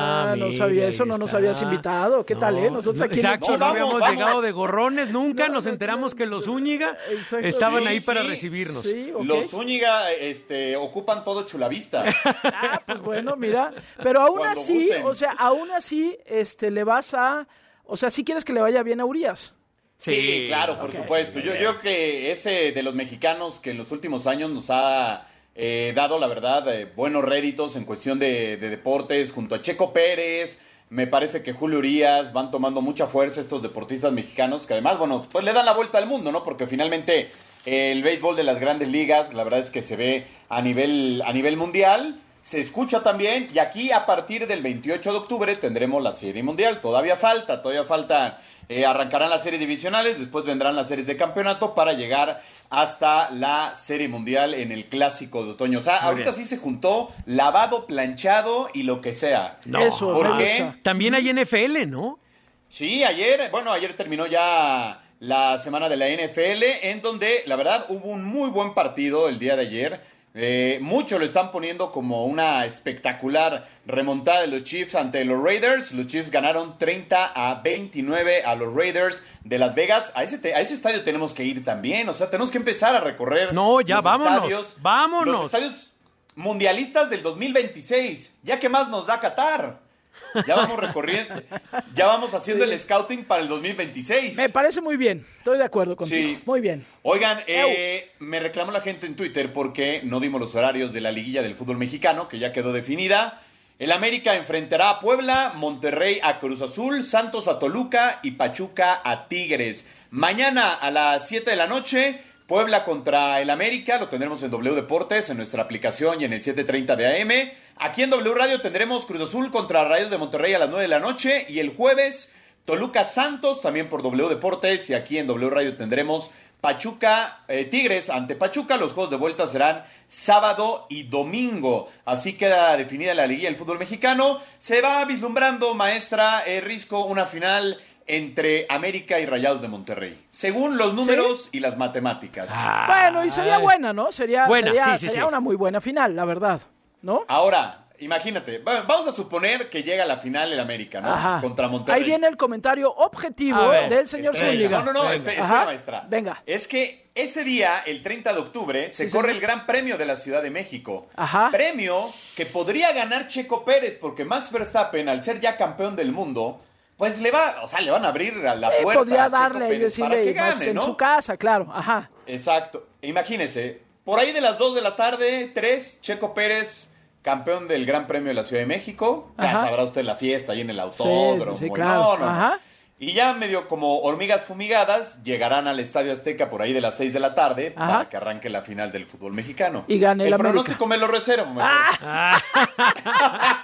No sabía eso, no nos habías invitado. ¿Qué tal, Nosotros aquí exacto, no habíamos llegado de gorrones nunca, nos enteramos que los Zúñiga estaban ahí para recibirnos. Sí, okay. Los Zúñiga ocupan todo Chulavista. Pues bueno, mira, pero aún así, gusten. O sea, aún así le vas a, o sea, ¿sí quieres que le vaya bien a Urias? Sí, claro, por supuesto. Yo creo que ese de los mexicanos que en los últimos años nos ha dado, la verdad, buenos réditos en cuestión de deportes, junto a Checo Pérez. Me parece que Julio Urias van tomando mucha fuerza estos deportistas mexicanos, que además, bueno, pues le dan la vuelta al mundo, ¿no? Porque finalmente el béisbol de las grandes ligas, la verdad es que se ve a nivel mundial, se escucha también, y aquí a partir del 28 de octubre tendremos la Serie Mundial. Todavía faltan, arrancarán las series divisionales, después vendrán las series de campeonato para llegar hasta la Serie Mundial en el Clásico de Otoño. O sea, ahorita sí se juntó lavado, planchado y lo que sea. No, eso, porque también hay NFL, ¿no? Sí, ayer terminó ya la semana de la NFL, en donde la verdad hubo un muy buen partido el día de ayer. Muchos lo están poniendo como una espectacular remontada de los Chiefs ante los Raiders. Los Chiefs ganaron 30-29 a los Raiders de Las Vegas. A ese estadio tenemos que ir también. O sea, tenemos que empezar a recorrer los estadios, vámonos. Los estadios mundialistas del 2026. Ya que más nos da Qatar. Ya vamos recorriendo, ya vamos haciendo el scouting para el 2026. Me parece muy bien, estoy de acuerdo contigo. Sí. Muy bien. Oigan, me reclamó la gente en Twitter porque no dimos los horarios de la liguilla del fútbol mexicano, que ya quedó definida. El América enfrentará a Puebla, Monterrey a Cruz Azul, Santos a Toluca y Pachuca a Tigres. Mañana a las 7 de la noche, Puebla contra el América, lo tendremos en W Deportes, en nuestra aplicación y en el 7:30 de AM. Aquí en W Radio tendremos Cruz Azul contra Rayados de Monterrey a las 9 de la noche. Y el jueves, Toluca Santos, también por W Deportes. Y aquí en W Radio tendremos Tigres ante Pachuca. Los juegos de vuelta serán sábado y domingo. Así queda definida la liguilla del fútbol mexicano. Se va vislumbrando, maestra Risco, una final entre América y Rayados de Monterrey, según los números y las matemáticas. Bueno, y sería buena, ¿no? Sería una muy buena final, la verdad, ¿no? Ahora, imagínate, vamos a suponer que llega a la final el América, ¿no? Ajá. Contra Monterrey. Ahí viene el comentario objetivo del señor Zúñiga. No, espera, maestra. Venga. Es que ese día, el 30 de octubre, se corre el Gran Premio de la Ciudad de México. Ajá. Premio que podría ganar Checo Pérez, porque Max Verstappen, al ser ya campeón del mundo, pues le van a abrir a la puerta podría a Checo darle Pérez y decirle para que gane, en ¿no? su casa, claro. Ajá. Exacto. Imagínese, por ahí de las 2 de la tarde, 3, Checo Pérez, campeón del Gran Premio de la Ciudad de México. Ya sabrá usted la fiesta ahí en el autódromo. Sí, claro. No. Y ya medio como hormigas fumigadas, llegarán al Estadio Azteca por ahí de las 6 de la tarde para que arranque la final del fútbol mexicano. Y gane el América. Pronóstico me lo reservo.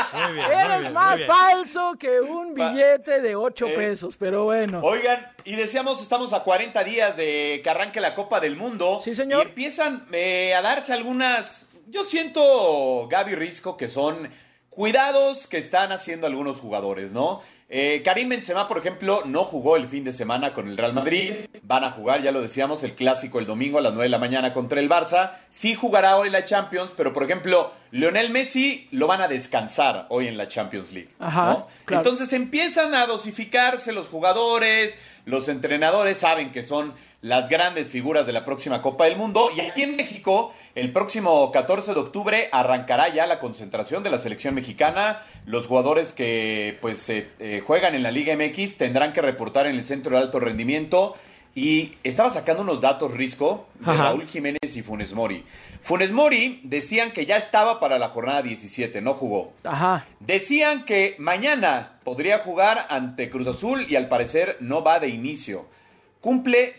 Eres más falso que un billete de 8 pesos, pero bueno. Oigan, y decíamos, estamos a 40 días de que arranque la Copa del Mundo. Sí, señor. Y empiezan a darse algunas, yo siento, Gaby Risco, que son cuidados que están haciendo algunos jugadores, ¿no? Karim Benzema, por ejemplo, no jugó el fin de semana con el Real Madrid. Van a jugar, ya lo decíamos, el clásico el domingo a las 9 de la mañana contra el Barça. Sí jugará hoy la Champions, pero, por ejemplo, Lionel Messi lo van a descansar hoy en la Champions League. Ajá, ¿no? claro. Entonces empiezan a dosificarse los jugadores, los entrenadores saben que son las grandes figuras de la próxima Copa del Mundo. Y aquí en México, el próximo 14 de octubre, arrancará ya la concentración de la selección mexicana. Los jugadores que juegan en la Liga MX tendrán que reportar en el Centro de Alto Rendimiento. Y estaba sacando unos datos, Risco, de Raúl Jiménez y Funes Mori. Funes Mori decían que ya estaba para la jornada 17, no jugó. Ajá. Decían que mañana podría jugar ante Cruz Azul y al parecer no va de inicio. Cumple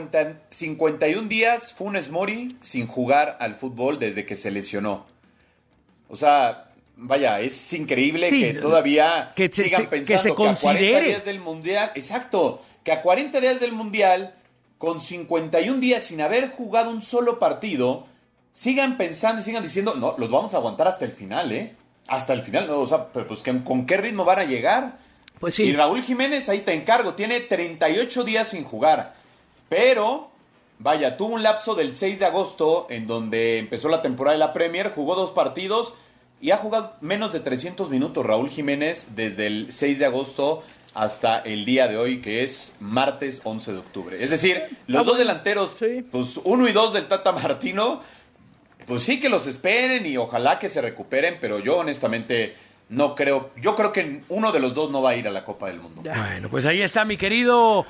51 días Funes Mori sin jugar al fútbol desde que se lesionó. O sea, vaya, es increíble que todavía sigan pensando que a 40 días del Mundial... Exacto, que a 40 días del Mundial, con 51 días sin haber jugado un solo partido, sigan pensando y sigan diciendo, no, los vamos a aguantar hasta el final, ¿eh? Hasta el final, no, o sea, pero pues ¿con qué ritmo van a llegar? Pues sí. Y Raúl Jiménez, ahí te encargo, tiene 38 días sin jugar, pero, vaya, tuvo un lapso del 6 de agosto en donde empezó la temporada de la Premier, jugó 2 partidos y ha jugado menos de 300 minutos Raúl Jiménez desde el 6 de agosto hasta el día de hoy, que es martes 11 de octubre. Es decir, los dos delanteros, pues 1 y 2 del Tata Martino, pues sí que los esperen y ojalá que se recuperen, pero yo honestamente no creo. Yo creo que uno de los dos no va a ir a la Copa del Mundo. Bueno, pues ahí está mi querido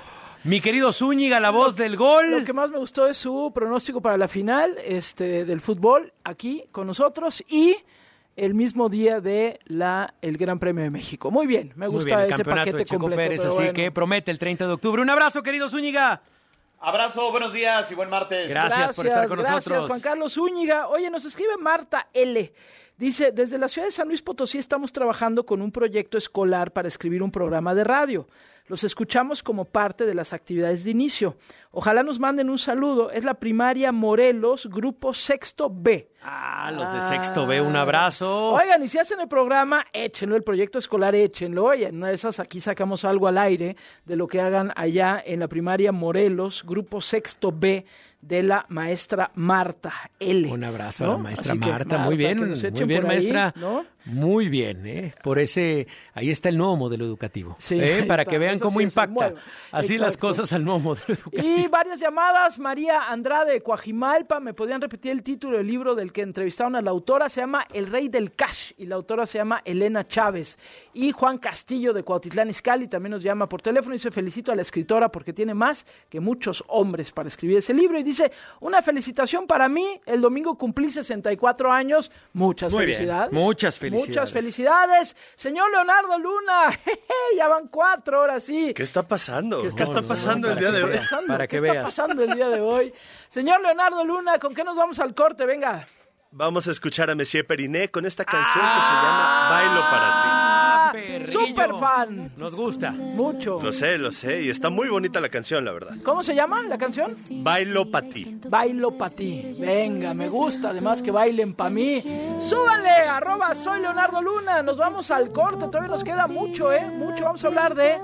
Zúñiga, la voz del gol. Lo que más me gustó es su pronóstico para la final del fútbol aquí con nosotros y el mismo día de el Gran Premio de México. Muy bien, me gusta ese paquete completo. Pérez, así que promete el 30 de octubre. Un abrazo, querido Zúñiga. Abrazo, buenos días y buen martes. Gracias por estar con nosotros. Gracias, Juan Carlos Zúñiga. Oye, nos escribe Marta L. Dice, desde la ciudad de San Luis Potosí estamos trabajando con un proyecto escolar para escribir un programa de radio. Los escuchamos como parte de las actividades de inicio. Ojalá nos manden un saludo. Es la primaria Morelos, grupo Sexto B. Los de Sexto B, un abrazo. Oigan, y si hacen el programa, échenlo, el proyecto escolar, échenlo. Oye, en una de esas aquí sacamos algo al aire de lo que hagan allá en la primaria Morelos, grupo Sexto B, de la maestra Marta L. Un abrazo a la maestra Marta. Muy bien, maestra. Ahí, ¿no? Muy bien, por ese, ahí está el nuevo modelo educativo, sí, para que vean cómo impacta así las cosas al nuevo modelo educativo. Y varias llamadas. María Andrade de Coajimalpa, ¿me podrían repetir el título del libro del que entrevistaron a la autora? Se llama El Rey del Cash y la autora se llama Elena Chávez. Y Juan Castillo de Cuautitlán Izcalli también nos llama por teléfono y dice, felicito a la escritora porque tiene más que muchos hombres para escribir ese libro. Y dice, una felicitación para mí, el domingo cumplí 64 años, muchas felicidades. Muchas felicidades. Muchas felicidades. Señor Leonardo Luna, ya van 4 horas, sí. ¿Qué está pasando? ¿Qué está pasando el día de hoy? ¿Qué está pasando el día de hoy? Señor Leonardo Luna, ¿con qué nos vamos al corte? Venga. Vamos a escuchar a Messier Periné con esta canción que se llama Bailo para ti. Super fan. Nos gusta. Mucho. Lo sé, y está muy bonita la canción, la verdad. ¿Cómo se llama la canción? Bailo pa' ti. Bailo pa' ti. Venga, me gusta, además que bailen pa' mí. ¡Súbanle! @soy Leonardo Luna. Nos vamos al corte, todavía nos queda mucho, mucho. Vamos a hablar de,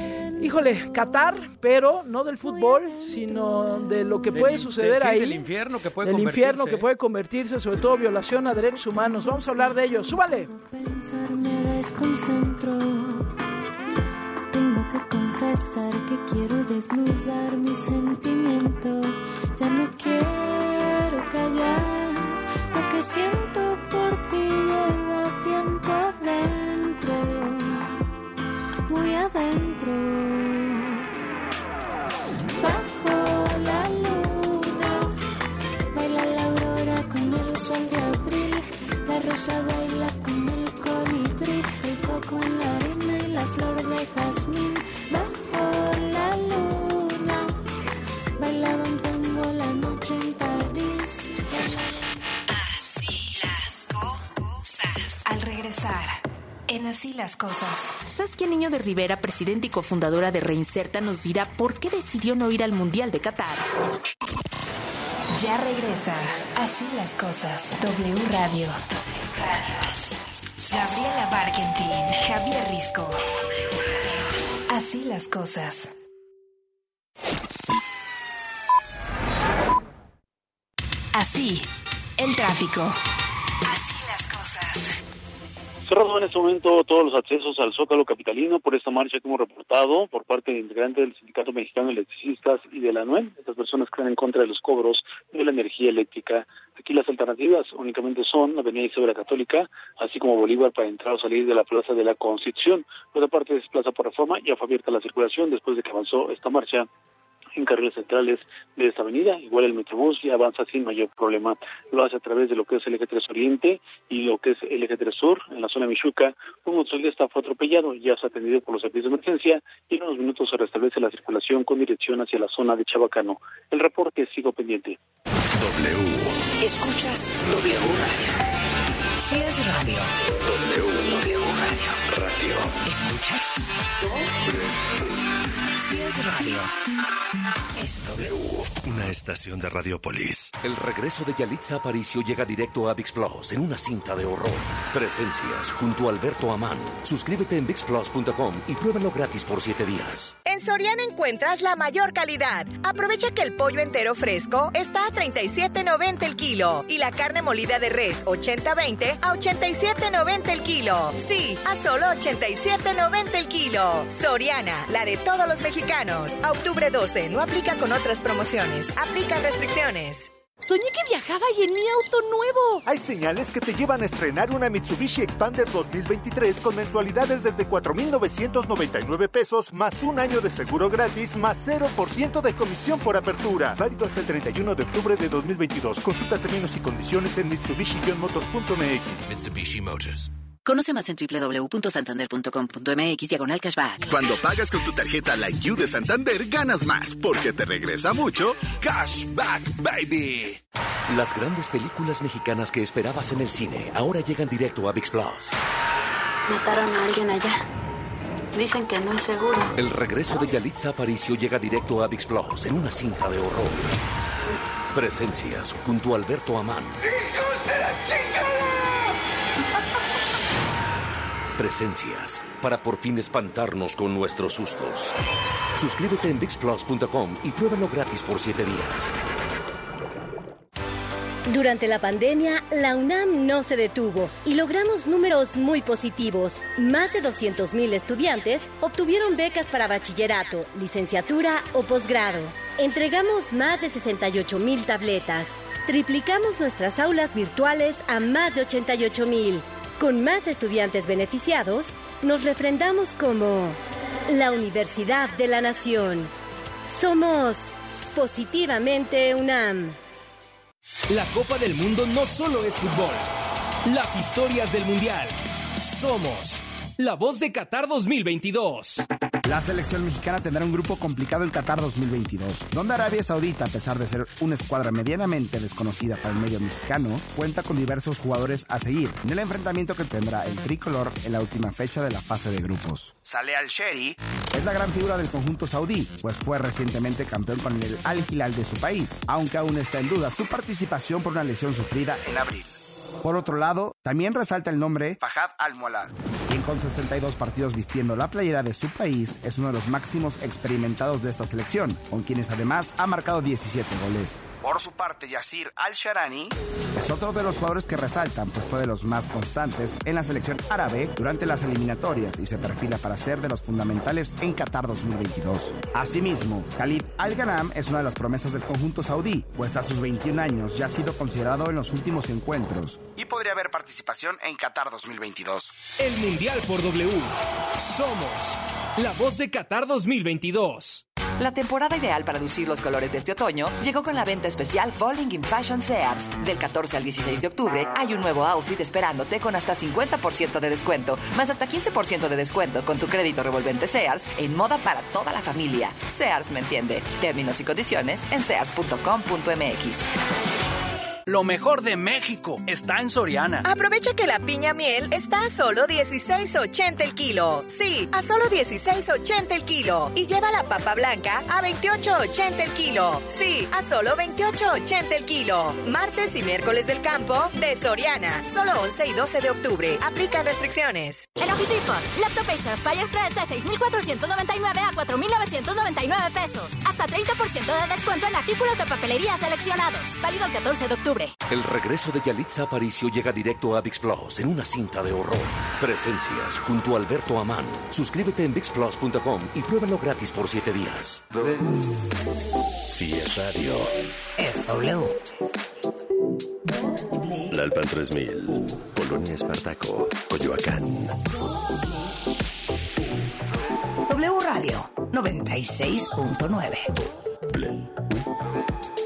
Qatar, pero no del fútbol, sino de lo que puede suceder ahí. Del infierno que puede convertirse. Del infierno que puede convertirse, sobre todo violación a derechos humanos. Vamos a hablar de ello. ¡Súbale! Pensar me desconcentro. Tengo que confesar que quiero desnudar mi sentimiento. Ya no quiero callar. Lo que siento por ti lleva tiempo adentro, muy adentro. Bajo la luna baila la aurora con el sol de abril. La rosa baila con el colibrí, el coco en la arena y la flor de jazmín. Bajo la luna bailaban tango la noche en París. Así las cosas. Al regresar, en Así las Cosas. Saskia Niño de Rivera, presidenta y cofundadora de Reinserta, nos dirá por qué decidió no ir al Mundial de Qatar. Ya regresa Así las Cosas. W Radio. Así las Cosas. Gabriela Barkentin, Javier Risco. Así las Cosas. Así, el tráfico. Así las cosas. Cerrado en este momento todos los accesos al Zócalo capitalino por esta marcha que hemos reportado por parte de integrantes del Sindicato Mexicano de Electricistas y de la ANUEL, estas personas que están en contra de los cobros de la energía eléctrica. Aquí las alternativas únicamente son la Avenida Isabela Católica, así como Bolívar para entrar o salir de la Plaza de la Constitución. Por otra parte, Plaza por Reforma ya fue abierta la circulación después de que avanzó esta marcha en carriles centrales de esta avenida. Igual el Metrobús ya avanza sin mayor problema. Lo hace a través de lo que es el eje 3 Oriente y lo que es el eje 3 Sur, en la zona de Michuca. Un motociclista fue atropellado, ya se ha atendido por los servicios de emergencia y en unos minutos se restablece la circulación con dirección hacia la zona de Chabacano. El reporte sigo pendiente. Escuchas W Radio. Si es radio. W Radio. Escuchas Si es radio. Es W. Una estación de Radiopolis. El regreso de Yalitza Aparicio llega directo a ViX Plus en una cinta de horror. Presencias junto a Alberto Amán. Suscríbete en ViXPlus.com y pruébalo gratis por 7 días. En Soriana encuentras la mayor calidad. Aprovecha que el pollo entero fresco está a $37.90 el kilo y la carne molida de res 80-20 a $87.90 el kilo. Sí, a solo $87.90 el kilo. Soriana, la de todos los mexicanos. A octubre 12, no aplica con otras promociones. Aplican restricciones. Soñé que viajaba y en mi auto nuevo. Hay señales que te llevan a estrenar una Mitsubishi Expander 2023 con mensualidades desde 4,999 pesos, más un año de seguro gratis, más 0% de comisión por apertura. Válido hasta el 31 de octubre de 2022. Consulta términos y condiciones en Mitsubishi-motors.mx. Mitsubishi Motors. Conoce más en www.santander.com.mx/cashback. Cuando pagas con tu tarjeta Like You de Santander, ganas más, porque te regresa mucho Cashback, baby. Las grandes películas mexicanas que esperabas en el cine ahora llegan directo a ViX Plus. Mataron a alguien allá. Dicen que no es seguro. El regreso de Yalitza Aparicio llega directo a ViX Plus en una cinta de horror. Presencias junto a Alberto Amán. ¡Hijos de la chingada! Presencias para por fin espantarnos con nuestros sustos. Suscríbete en ViXPlus.com y pruébalo gratis por 7 días. Durante la pandemia, la UNAM no se detuvo y logramos números muy positivos. Más de 200,000 estudiantes obtuvieron becas para bachillerato, licenciatura o posgrado. Entregamos más de 68,000 tabletas. Triplicamos nuestras aulas virtuales a más de 88,000. Con más estudiantes beneficiados, nos refrendamos como la Universidad de la Nación. Somos Positivamente UNAM. La Copa del Mundo no solo es fútbol. Las historias del Mundial. Somos la voz de Qatar 2022. La selección mexicana tendrá un grupo complicado en Qatar 2022, donde Arabia Saudita, a pesar de ser una escuadra medianamente desconocida para el medio mexicano, cuenta con diversos jugadores a seguir en el enfrentamiento que tendrá el tricolor en la última fecha de la fase de grupos. Saleh Al-Shehri es la gran figura del conjunto saudí, pues fue recientemente campeón con el Al Hilal de su país, aunque aún está en duda su participación por una lesión sufrida en abril. Por otro lado, también resalta el nombre Fahad Al-Mualad, quien con 62 partidos vistiendo la playera de su país es uno de los máximos experimentados de esta selección, con quienes además ha marcado 17 goles. Por su parte, Yasir Al-Sharani es otro de los jugadores que resaltan, pues fue de los más constantes en la selección árabe durante las eliminatorias y se perfila para ser de los fundamentales en Qatar 2022. Asimismo, Khalid Al-Ghanam es una de las promesas del conjunto saudí, pues a sus 21 años ya ha sido considerado en los últimos encuentros y podría haber participación en Qatar 2022. El Mundial por W. Somos la voz de Qatar 2022. La temporada ideal para lucir los colores de este otoño llegó con la venta especial Falling in Fashion Sears. Del 14 al 16 de octubre hay un nuevo outfit esperándote con hasta 50% de descuento, más hasta 15% de descuento con tu crédito revolvente Sears en moda para toda la familia. Sears me entiende. Términos y condiciones en sears.com.mx. Lo mejor de México está en Soriana. Aprovecha que la piña miel está a solo $16.80 el kilo. Sí, a solo $16.80 el kilo. Y lleva la papa blanca a $28.80 el kilo. Sí, a solo $28.80 el kilo. Martes y miércoles del campo de Soriana. Solo 11 y 12 de octubre. Aplican restricciones. En Office Depot, Laptop Acer Aspire 3 de $6,499 a $4,999 pesos. Hasta 30% de descuento en artículos de papelería seleccionados. Válido el 14 de octubre. El regreso de Yalitza Aparicio llega directo a ViX Plus en una cinta de horror. Presencias junto a Alberto Amán. Suscríbete en ViXPlus.com y pruébalo gratis por 7 días. Si es radio, es W. La Alpan 3000, Polonia Espartaco, Coyoacán. W Radio 96.9.